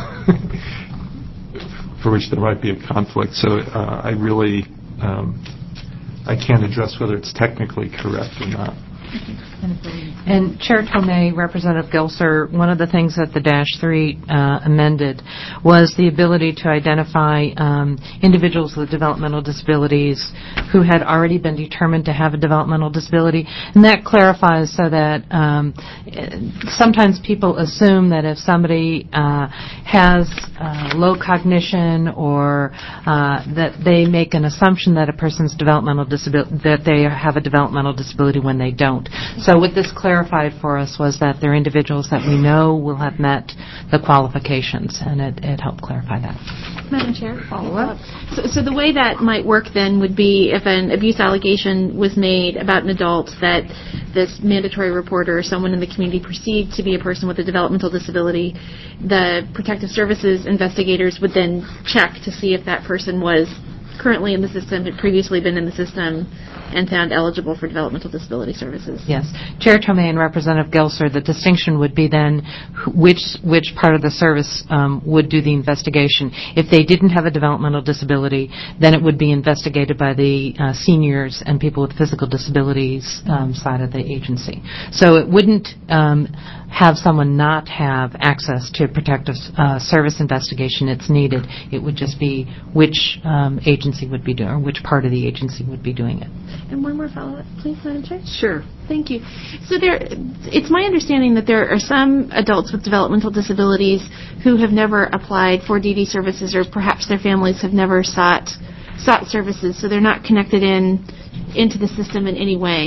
for which there might be a conflict. So uh, I really. Um, I can't address whether it's technically correct or not.
And Chair Tomei, Representative Gelser, one of the things that the dash three uh, amended was the ability to identify um, individuals with developmental disabilities who had already been determined to have a developmental disability. And that clarifies so that um, sometimes people assume that if somebody uh, has uh, low cognition or uh, that they make an assumption that a person's developmental disability, that they have a developmental disability when they don't. So what this clarified for us was that they're individuals that we know will have met the qualifications, and it, it helped clarify that.
Madam Chair, follow up. So, so the way that might work then would be if an abuse allegation was made about an adult that this mandatory reporter or someone in the community perceived to be a person with a developmental disability, the protective services investigators would then check to see if that person was currently in the system, had previously been in the system, and found eligible for developmental disability services.
Yes. Chair Tomei and Representative Gelser, the distinction would be then which which part of the service um, would do the investigation. If they didn't have a developmental disability, then it would be investigated by the uh, seniors and people with physical disabilities um, side of the agency. So it wouldn't um, have someone not have access to protective uh, service investigation. It's needed. It would just be which um, agency would be doing, or which part of the agency would be doing it.
And one more follow-up, please, Madam Chair.
Sure.
Thank you. So there, it's my understanding that there are some adults with developmental disabilities who have never applied for D D services, or perhaps their families have never sought sought services, so they're not connected in into the system in any way.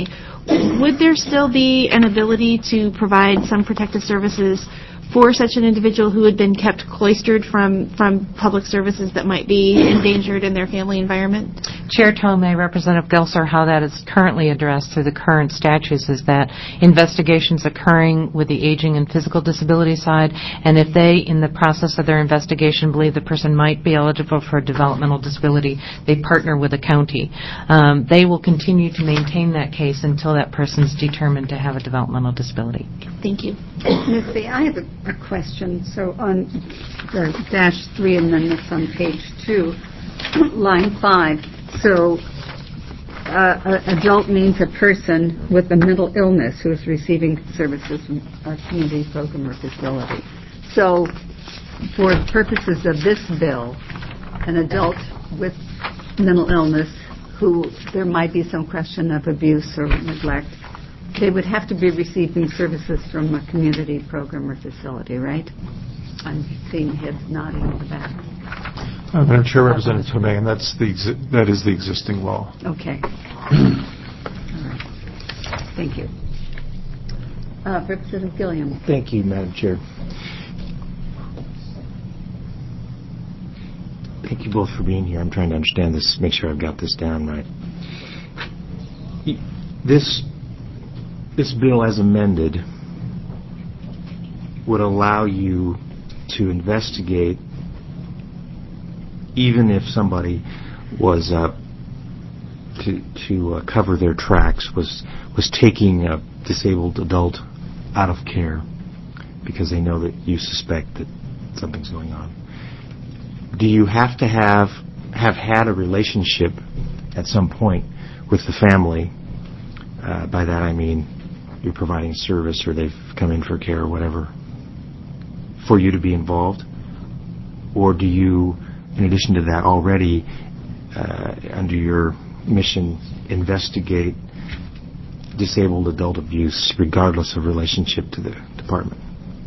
would there still be an ability to provide some protective services for such an individual who had been kept cloistered from, from public services that might be endangered in their family environment?
Chair Tomei, Representative Gelser, how that is currently addressed through the current statutes is that investigations occurring with the aging and physical disability side, and if they, in the process of their investigation, believe the person might be eligible for a developmental disability, they partner with the county. Um, they will continue to maintain that case until that person's determined to have a developmental disability.
Thank you.
Miz Fee, I have a, a question. So on the dash three and then this on page two, line five. So uh, a adult means a person with a mental illness who is receiving services from a community program or facility. So for purposes of this bill, an adult with mental illness who there might be some question of abuse or neglect, they would have to be receiving services from a community program or facility, right? I'm seeing heads nodding in the back.
Uh, Madam Chair, Representative Tomei, and that's the exi- that is the existing law.
Okay. All right. Thank you. Uh, Representative Gilliam.
Thank you, Madam Chair. Thank you both for being here. I'm trying to understand this, make sure I've got this down right. This this bill as amended would allow you to investigate even if somebody was uh, to to uh, cover their tracks was was taking a disabled adult out of care because they know that you suspect that something's going on. Do you have to have have had a relationship at some point with the family? Uh, by that I mean you're providing service or they've come in for care or whatever for you to be involved? Or do you, in addition to that, already uh, under your mission investigate disabled adult abuse regardless of relationship to the department?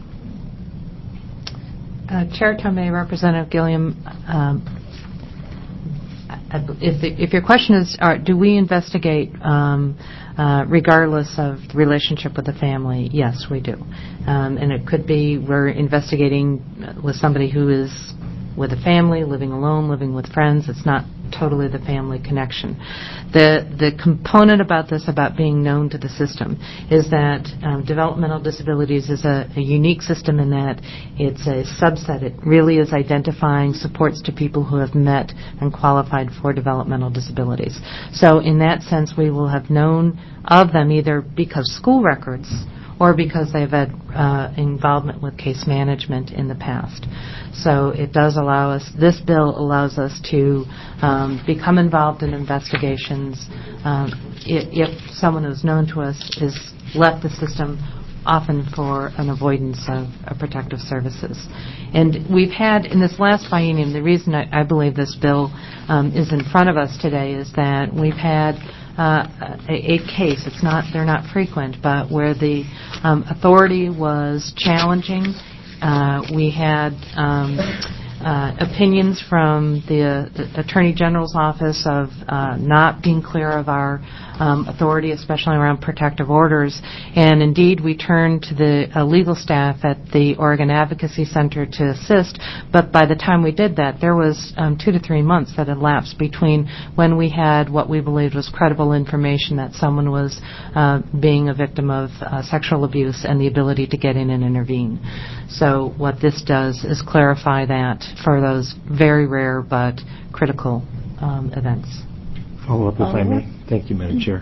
Uh, Chair Tomei, Representative Gilliam, um, if, the, if your question is, are, do we investigate um, uh, regardless of the relationship with the family? Yes, we do. Um, and it could be we're investigating with somebody who is with a family, living alone, living with friends. It's not totally the family connection. The the component about this, about being known to the system, is that um, developmental disabilities is a, a unique system in that it's a subset. It really is identifying supports to people who have met and qualified for developmental disabilities. So in that sense, we will have known of them either because school records or because they've had uh, involvement with case management in the past. So it does allow us, this bill allows us to um, become involved in investigations um, if, if someone who's known to us is left the system often for an avoidance of, of protective services. And we've had, in this last biennium, the reason I, I believe this bill um, is in front of us today is that we've had Uh, a, a case, it's not, they're not frequent, but where the um, authority was challenging. Uh, we had um, uh, opinions from the, uh, the Attorney General's office of uh, not being clear of our um, authority, especially around protective orders. And indeed, we turned to the uh, legal staff at the Oregon Advocacy Center to assist. But by the time we did that, there was um, two to three months that had elapsed between when we had what we believed was credible information that someone was uh, being a victim of uh, sexual abuse and the ability to get in and intervene. So what this does is clarify that for those very rare but critical um, events.
Follow up, if I may. Thank you, Madam Chair.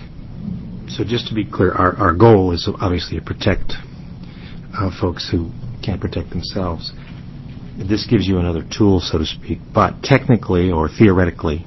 So just to be clear, our, our goal is obviously to protect uh, folks who can't protect themselves. This gives you another tool, so to speak. But technically or theoretically,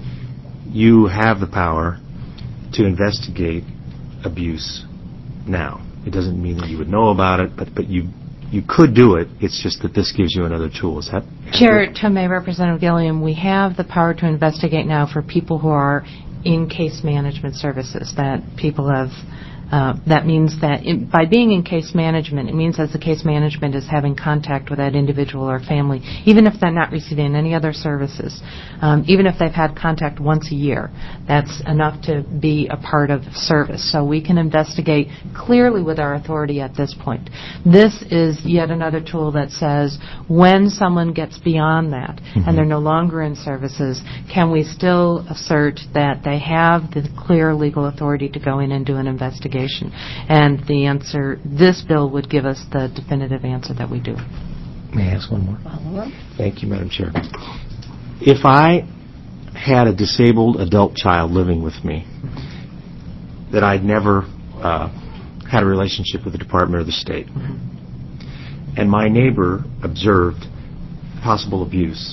you have the power to investigate abuse now. It doesn't mean that you would know about it, but, but you you could do it. It's just that this gives you another tool. Is that
Chair Tomei, Representative Gilliam, we have the power to investigate now for people who are in case management services, that people have Uh, that means that in, by being in case management, it means that the case management is having contact with that individual or family, even if they're not receiving any other services, um, even if they've had contact once a year. That's enough to be a part of service. So we can investigate clearly with our authority at this point. This is yet another tool that says when someone gets beyond that mm-hmm. and they're no longer in services, can we still assert that they have the clear legal authority to go in and do an investigation? And the answer, this bill would give us the definitive answer that we do.
May I ask one more? Follow-up? Thank you, Madam Chair. If I had a disabled adult child living with me that I'd never uh, had a relationship with the department or the state, mm-hmm. and my neighbor observed possible abuse,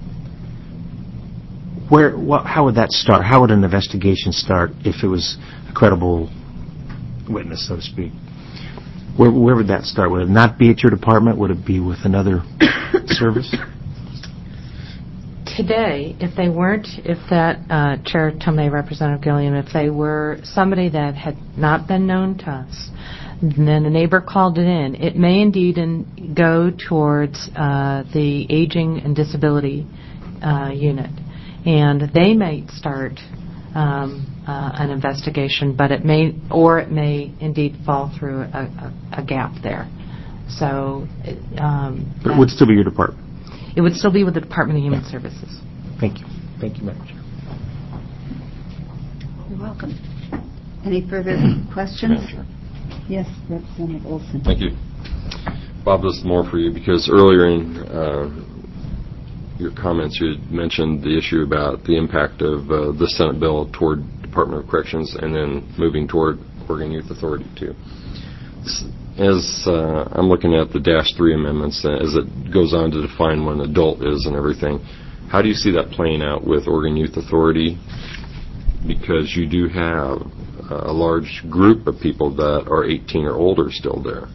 where, what, how would that start? How would an investigation start if it was a credible witness, so to speak? Where, where would that start? Would it not be at your department? Would it be with another service?
Today, if they weren't, if that, uh, Chair Tomei, Representative Gilliam, if they were somebody that had not been known to us, and then a neighbor called it in, it may indeed in, go towards uh, the aging and disability uh, unit. And they may start um, uh, an investigation, but it may, or it may indeed fall through a, a, a gap there. So, um,
but it would still be your department.
It would still be with the Department of Human yeah. Services.
Thank you. Thank you, Madam Chair.
You're welcome. Any further questions? Yes, Representative Olson.
Thank you. Bob, this is more for you because earlier in uh, your comments you had mentioned the issue about the impact of uh, the Senate bill toward Department of Corrections and then moving toward Oregon Youth Authority too. As uh, I'm looking at the dash three amendments, uh, as it goes on to define what an adult is and everything, how do you see that playing out with Oregon Youth Authority? Because you do have a large group of people that are eighteen or older still there.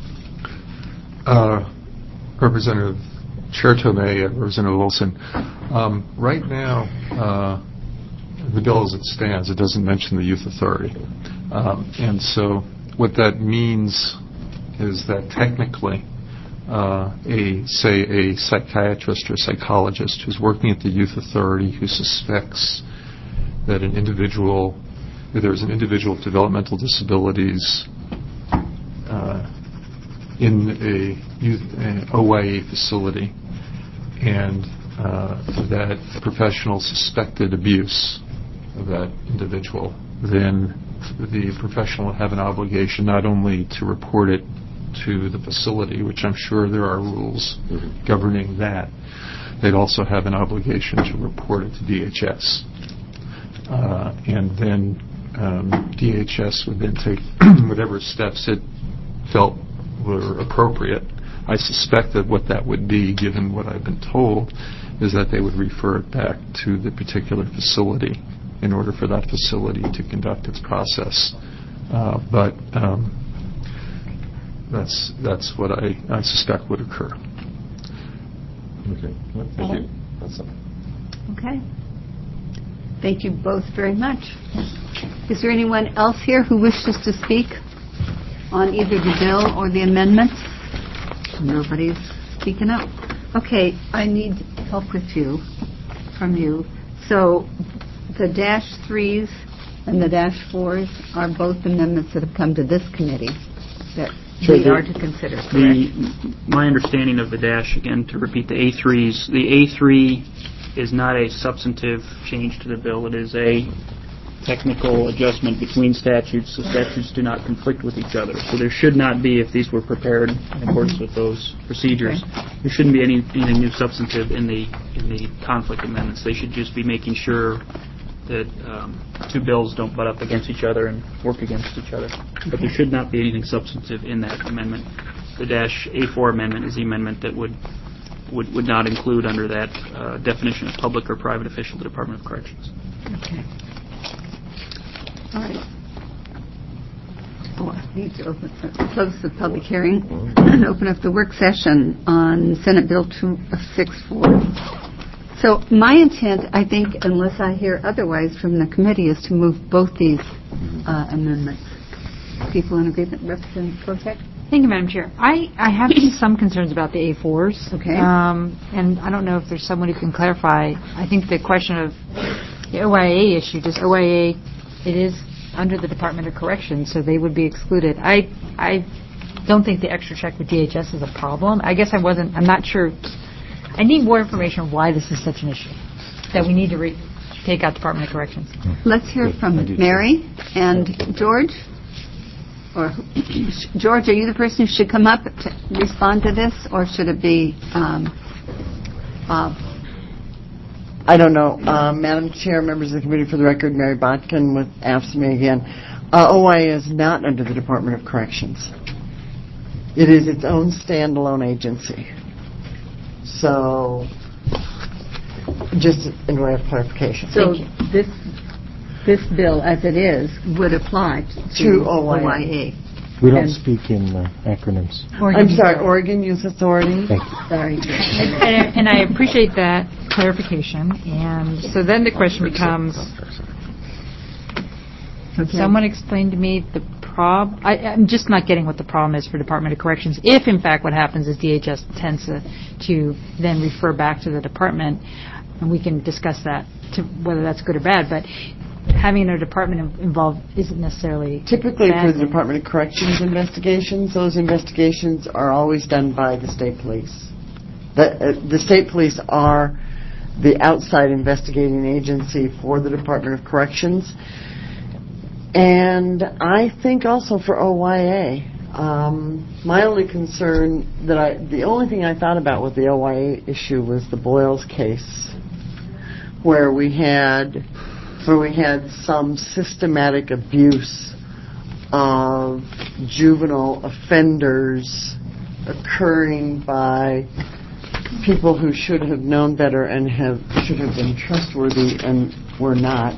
Uh, Representative Chair Tomei, Representative Wilson, um, right now, uh, the bill as it stands, it doesn't mention the Youth Authority. Um, and so what that means is that technically uh, a, say, a psychiatrist or psychologist who's working at the Youth Authority who suspects that an individual, that there's an individual with developmental disabilities uh, in a, youth, an O Y A facility, and uh, that the professional suspected abuse of that individual, then the professional will have an obligation not only to report it to the facility, which I'm sure there are rules mm-hmm. governing that, they'd also have an obligation to report it to D H S. Uh, and then um, D H S would then take whatever steps it felt were appropriate. I suspect that what that would be, given what I've been told, is that they would refer it back to the particular facility in order for that facility to conduct its process. Uh, but um, that's that's what I, I suspect would occur.
Okay. Well, thank you. That's it.
Okay. Thank you both very much. Is there anyone else here who wishes to speak on either the bill or the amendments? Nobody's speaking up. Okay, I need help with you, from you. So the dash threes and the dash fours are both amendments that have come to this committee that
sure,
we
the,
are to consider, correct?
The, my understanding of the dash, again, to repeat the A threes, the A three is not a substantive change to the bill. It is a technical adjustment between statutes. The statutes do not conflict with each other. So there should not be, if these were prepared in accordance with those procedures, okay. there shouldn't be any, anything new substantive in the in the conflict amendments. They should just be making sure that um, two bills don't butt up against each other and work against each other. But there should not be anything substantive in that amendment. The dash A four amendment is the amendment that would would, would not include under that uh, definition of public or private official the Department of Corrections.
Okay. All right. Oh, I need to open, uh, close the public hearing and open up the work session on Senate Bill two sixty-four. So my intent, I think, unless I hear otherwise from the committee, is to move both these uh, amendments. people in agreement. Representative Kotek?
Thank you, Madam Chair. I, I have some concerns about the A fours.
Okay.
Um, and I don't know if there's someone who can clarify. I think the question of the O I A issue, does O I A, it is under the Department of Corrections, so they would be excluded. I, I don't think the extra check with D H S is a problem. I guess I wasn't, I'm not sure. I need more information on why this is such an issue, that we need to re- take out Department of Corrections.
Let's hear from Mary and George. Or George, are you the person who should come up to respond to this, or should it be um, Bob?
I don't know. Uh, Madam Chair, members of the committee, for the record, Mary Botkin with A F S C M E again. Uh, O I A is not under the Department of Corrections. It is its own standalone agency. So, just in way of clarification.
So this this bill, as it is, would apply to,
To O I A.
O I A.
We don't
And-
speak in uh, acronyms.
I'm sorry, Oregon Youth Authority.
Thank you.
Sorry.
And, and I appreciate that clarification. And so then the question becomes,
Okay.
someone explain to me the prob, I, I'm just not getting what the problem is for Department of Corrections. If, in fact, what happens is D H S tends to, to then refer back to the department, and we can discuss that, to whether that's good or bad, but having a department involved isn't necessarily
Typically,
bad.
for the Department of Corrections investigations, those investigations are always done by the state police. The, uh, the state police are the outside investigating agency for the Department of Corrections. And I think also for O I A. Um, my only concern that I, the only thing I thought about with the O I A issue was the Boyles case, where we had, where we had some systematic abuse of juvenile offenders occurring by people who should have known better and have should have been trustworthy and were not.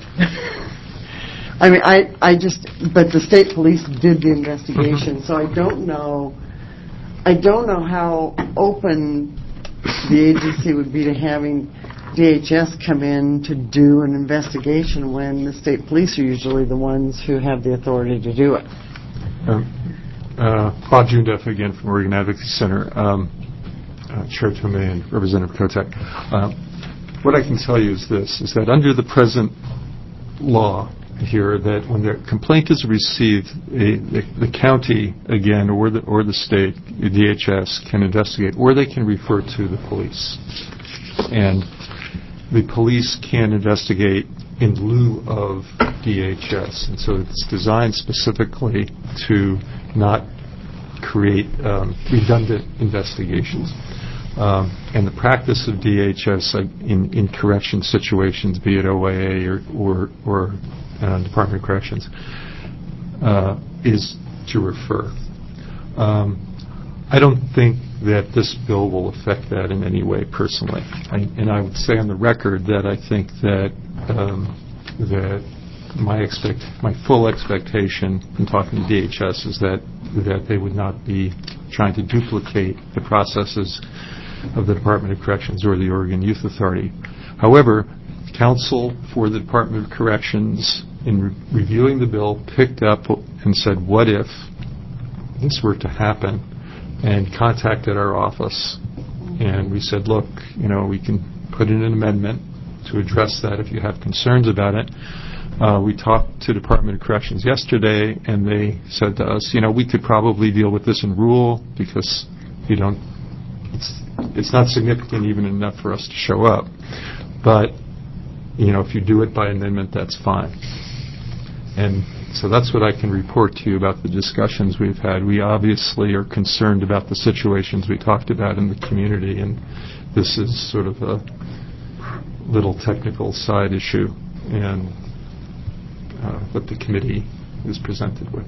I mean, I, I just, but the state police did the investigation, so I don't know, I don't know how open the agency would be to having D H S come in to do an investigation when the state police are usually the ones who have the authority to do it.
Um, uh, Bob Jundeff again from Oregon Advocacy Center, um, uh, Chair Tomei and Representative Kotek. Uh, what I can tell you is this, is that under the present law here, that when the complaint is received, a, the, the county, again, or the, or the state, D H S, can investigate, or they can refer to the police. And the police can investigate in lieu of D H S. And so it's designed specifically to not create um, redundant investigations. Um, and the practice of D H S uh, in, in correction situations, be it O I A or, or, or uh, Department of Corrections, uh, is to refer. Um, I don't think that this bill will affect that in any way personally. I, and I would say on the record that I think that um, that my expect my full expectation in talking to D H S is that that they would not be trying to duplicate the processes of the Department of Corrections or the Oregon Youth Authority. However, counsel for the Department of Corrections, in re- reviewing the bill, picked up and said, what if this were to happen, and contacted our office. And we said, look, you know, we can put in an amendment to address that if you have concerns about it. Uh, we talked to Department of Corrections yesterday, and they said to us, you know, we could probably deal with this in rule because you don't, it's, it's not significant even enough for us to show up. But, you know, if you do it by amendment, that's fine. And so that's what I can report to you about the discussions we've had. We obviously are concerned about the situations we talked about in the community, and this is sort of a little technical side issue and uh, what the committee is presented with.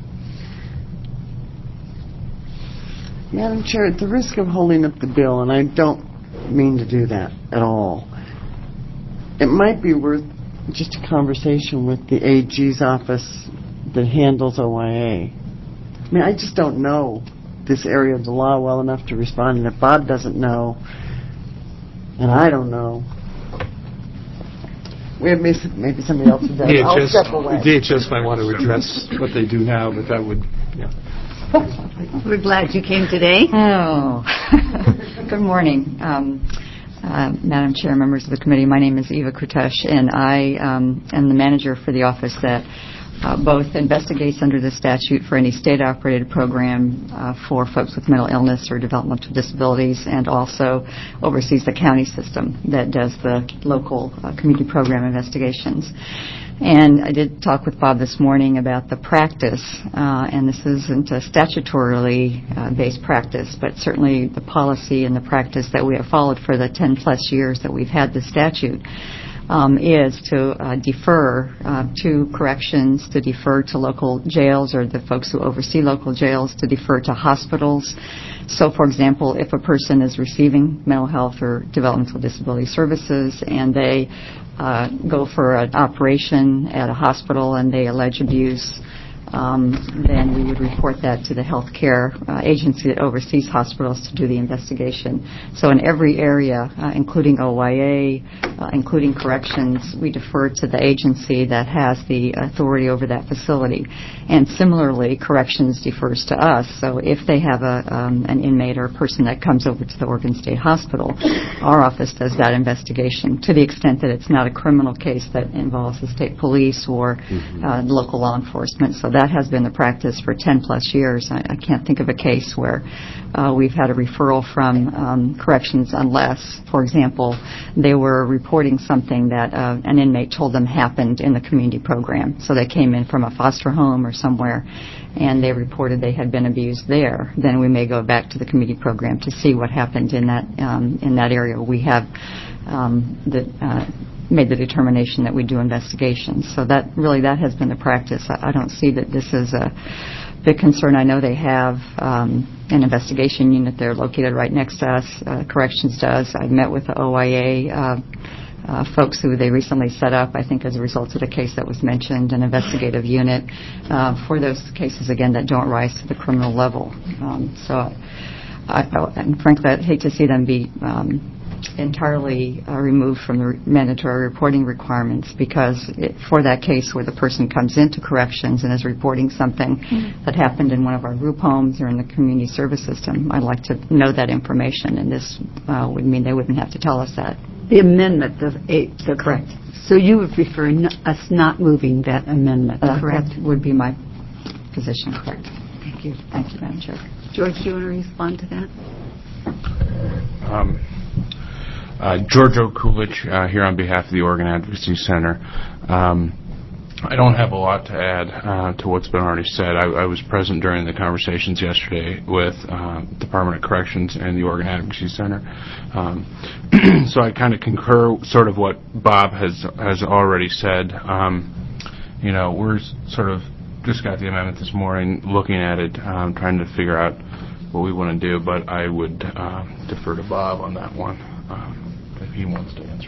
Madam Chair, at the risk of holding up the bill, and I don't mean to do that at all, it might be worth just a conversation with the A G's office that handles O I A. I mean, I just don't know this area of the law well enough to respond, and if Bob doesn't know, and I don't know, We have maybe maybe somebody else who does.
D H
I'll
S
step away.
D H S might want to address what they do now, but that would, yeah.
We're glad you came today.
Oh, good morning, um, uh, Madam Chair, members of the committee. My name is Eva Kutesh, and I um, am the manager for the office that uh, both investigates under the statute for any state-operated program uh, for folks with mental illness or developmental disabilities, and also oversees the county system that does the local uh, community program investigations. And I did talk with Bob this morning about the practice, uh, and this isn't a statutorily uh, based practice, but certainly the policy and the practice that we have followed for the ten plus years that we've had this statute um, is to uh, defer uh, to corrections, to defer to local jails or the folks who oversee local jails, to defer to hospitals. So, for example, if a person is receiving mental health or developmental disability services and they uh, go for an operation at a hospital and they allege abuse, um, then we would report that to the health care uh, agency that oversees hospitals to do the investigation. So in every area, uh, including O Y A, uh, including corrections, we defer to the agency that has the authority over that facility. And similarly, corrections defers to us. So if they have a, um, an inmate or a person that comes over to the Oregon State Hospital, our office does that investigation to the extent that it's not a criminal case that involves the state police or mm-hmm. uh, local law enforcement. So that has been the practice for ten plus years. I, I can't think of a case where uh, we've had a referral from um, corrections unless, for example, they were reporting something that uh, an inmate told them happened in the community program. So they came in from a foster home or somewhere and they reported they had been abused there. Then we may go back to the community program to see what happened in that um, in that area. We have um, the uh, made the determination that we do investigations. So that really that has been the practice. I, I don't see that this is a big concern. I know they have um, an investigation unit there located right next to us. Uh, Corrections does. I met with the O Y A uh, uh, folks who they recently set up, I think as a result of the case that was mentioned, an investigative unit uh, for those cases, again, that don't rise to the criminal level. Um, so I, I, and frankly, I'd hate to see them be um, entirely uh, removed from the re- mandatory reporting requirements, because it, for that case where the person comes into corrections and is reporting something mm-hmm. that happened in one of our group homes or in the community service system, I'd like to know that information, and this uh, would mean they wouldn't have to tell us that.
The amendment, the eight, the
correct.
So you would prefer n- us not moving that amendment,
uh,
correct?
That would be my position, correct.
Thank you.
Thank you, Madam Chair.
George, do you want to respond to that?
Um, Uh, George O'Coolidge uh, here on behalf of the Oregon Advocacy Center. Um, I don't have a lot to add uh, to what's been already said. I, I was present during the conversations yesterday with uh, Department of Corrections and the Oregon Advocacy Center. Um, so I kind of concur sort of what Bob has has already said. Um, you know, we're sort of just got the amendment this morning, looking at it, um, trying to figure out what we want to do, but I would uh, defer to Bob on that one. Um, if he wants to answer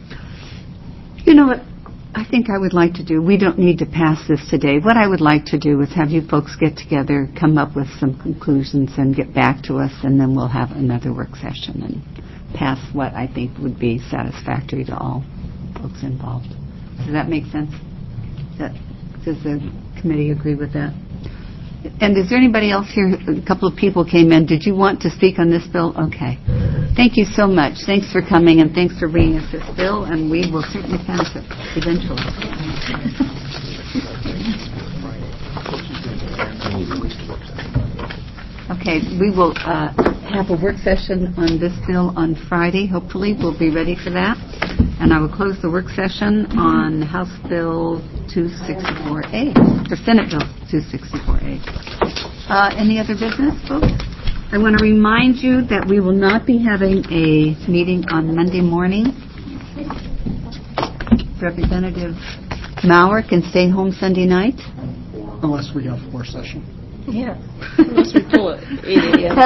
it.
You know what I think I would like to do? We don't need to pass this today. What I would like to do is have you folks get together, come up with some conclusions, and get back to us, and then we'll have another work session and pass what I think would be satisfactory to all folks involved. Does that make sense? That, does the committee agree with that? And is there anybody else here? A couple of people came in. Did you want to speak on this bill? Okay. Thank you so much. Thanks for coming, and thanks for bringing us this bill, and we will certainly pass it eventually. Okay, we will uh, have a work session on this bill on Friday. Hopefully, we'll be ready for that. And I will close the work session on House Bill two sixty-four A, or Senate Bill two sixty-four A. Uh, any other business, folks? I want to remind you that we will not be having a meeting on Monday morning. Representative Maurer can stay home Sunday night.
Unless we have floor session.
Yeah. Unless we pull it eight a.m.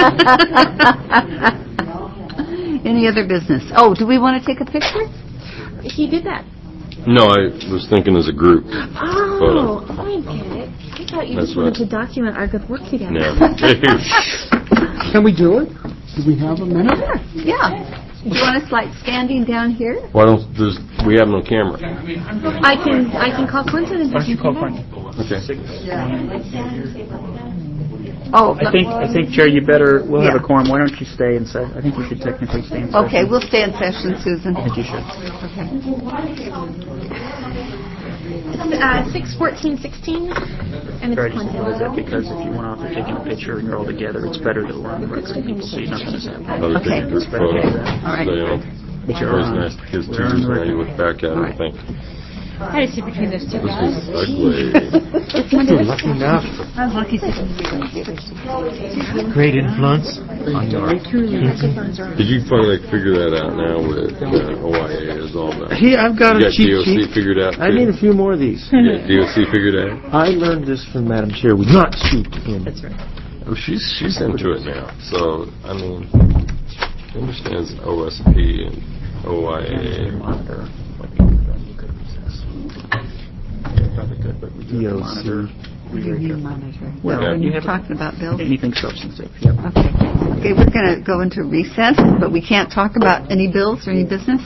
Any other business? Oh, do we want to take a picture?
He did that.
No, I was thinking as a group.
Oh, I get it. I thought you
That's
just wanted
right.
to document our good work together.
Yeah.
Can we do it? Do we have a minute?
Yeah. Do you want us like standing down here?
Why don't, there's we have no camera.
I can, I can call Quentin and
Why don't you call
back.
Quentin?
Okay.
Oh,
I think, I think, Chair, you better, we'll have
Yeah.
a quorum. Why don't you stay in se, I think you should technically stay in session.
okay, we'll stay in session, Susan.
I think you should.
Okay.
Uh, six fourteen sixteen, and it's
Sorry, just
Quentin.
noted that because if you went off and taking a picture and you're all together, it's better to run the record so people see nothing is happening.
I'll
Okay.
take a group photo.
All right.
So, you know,
But you're
always
on.
nice because
We're
two
on
years
the
from now you
record.
look back at it and think,
I had to sit between those two
this
guys.
was ugly.
You're lucky enough.
I was lucky sitting
Great influence on your
Did you finally figure that out now with uh, O I A is all that?
Here, I've got
You
a
got
cheat
D O C
sheet.
figured out,
I
too?
need a few more of these.
You got D O C figured out?
I learned this from Madam Chair. We not shoot in.
That's right.
Oh, she's she's into it now. So, I mean, she understands O S P and O I A.
Monitor what you could run, you could recess. Probably good, but we do have to monitor.
What do you mean monitor? Well,
Yeah.
when
You
you're
have-
talking about bills?
Anything substantive, yep.
Okay. Okay, we're going to go into recess, but we can't talk about any bills or any business?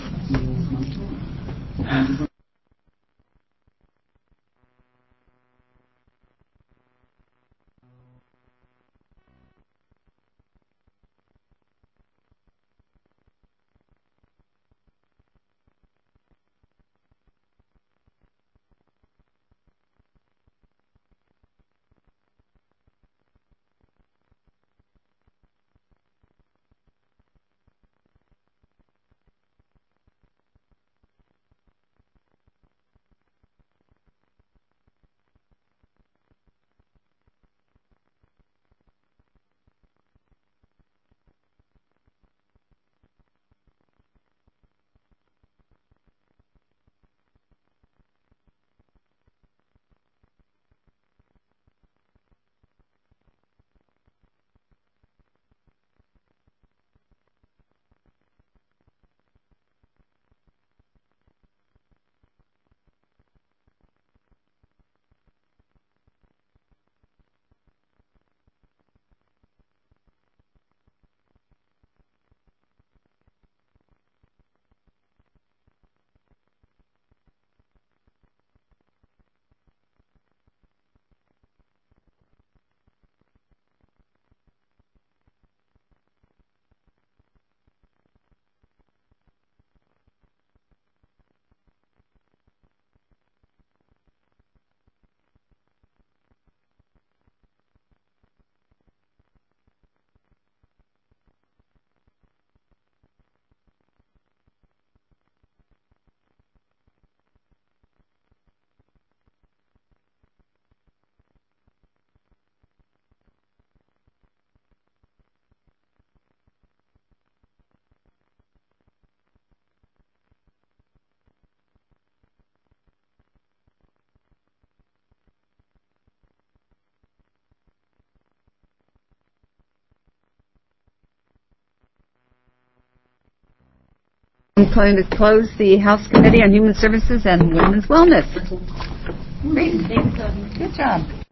I'm going to close the House Committee on Human Services and Women's Wellness. Great. Good job.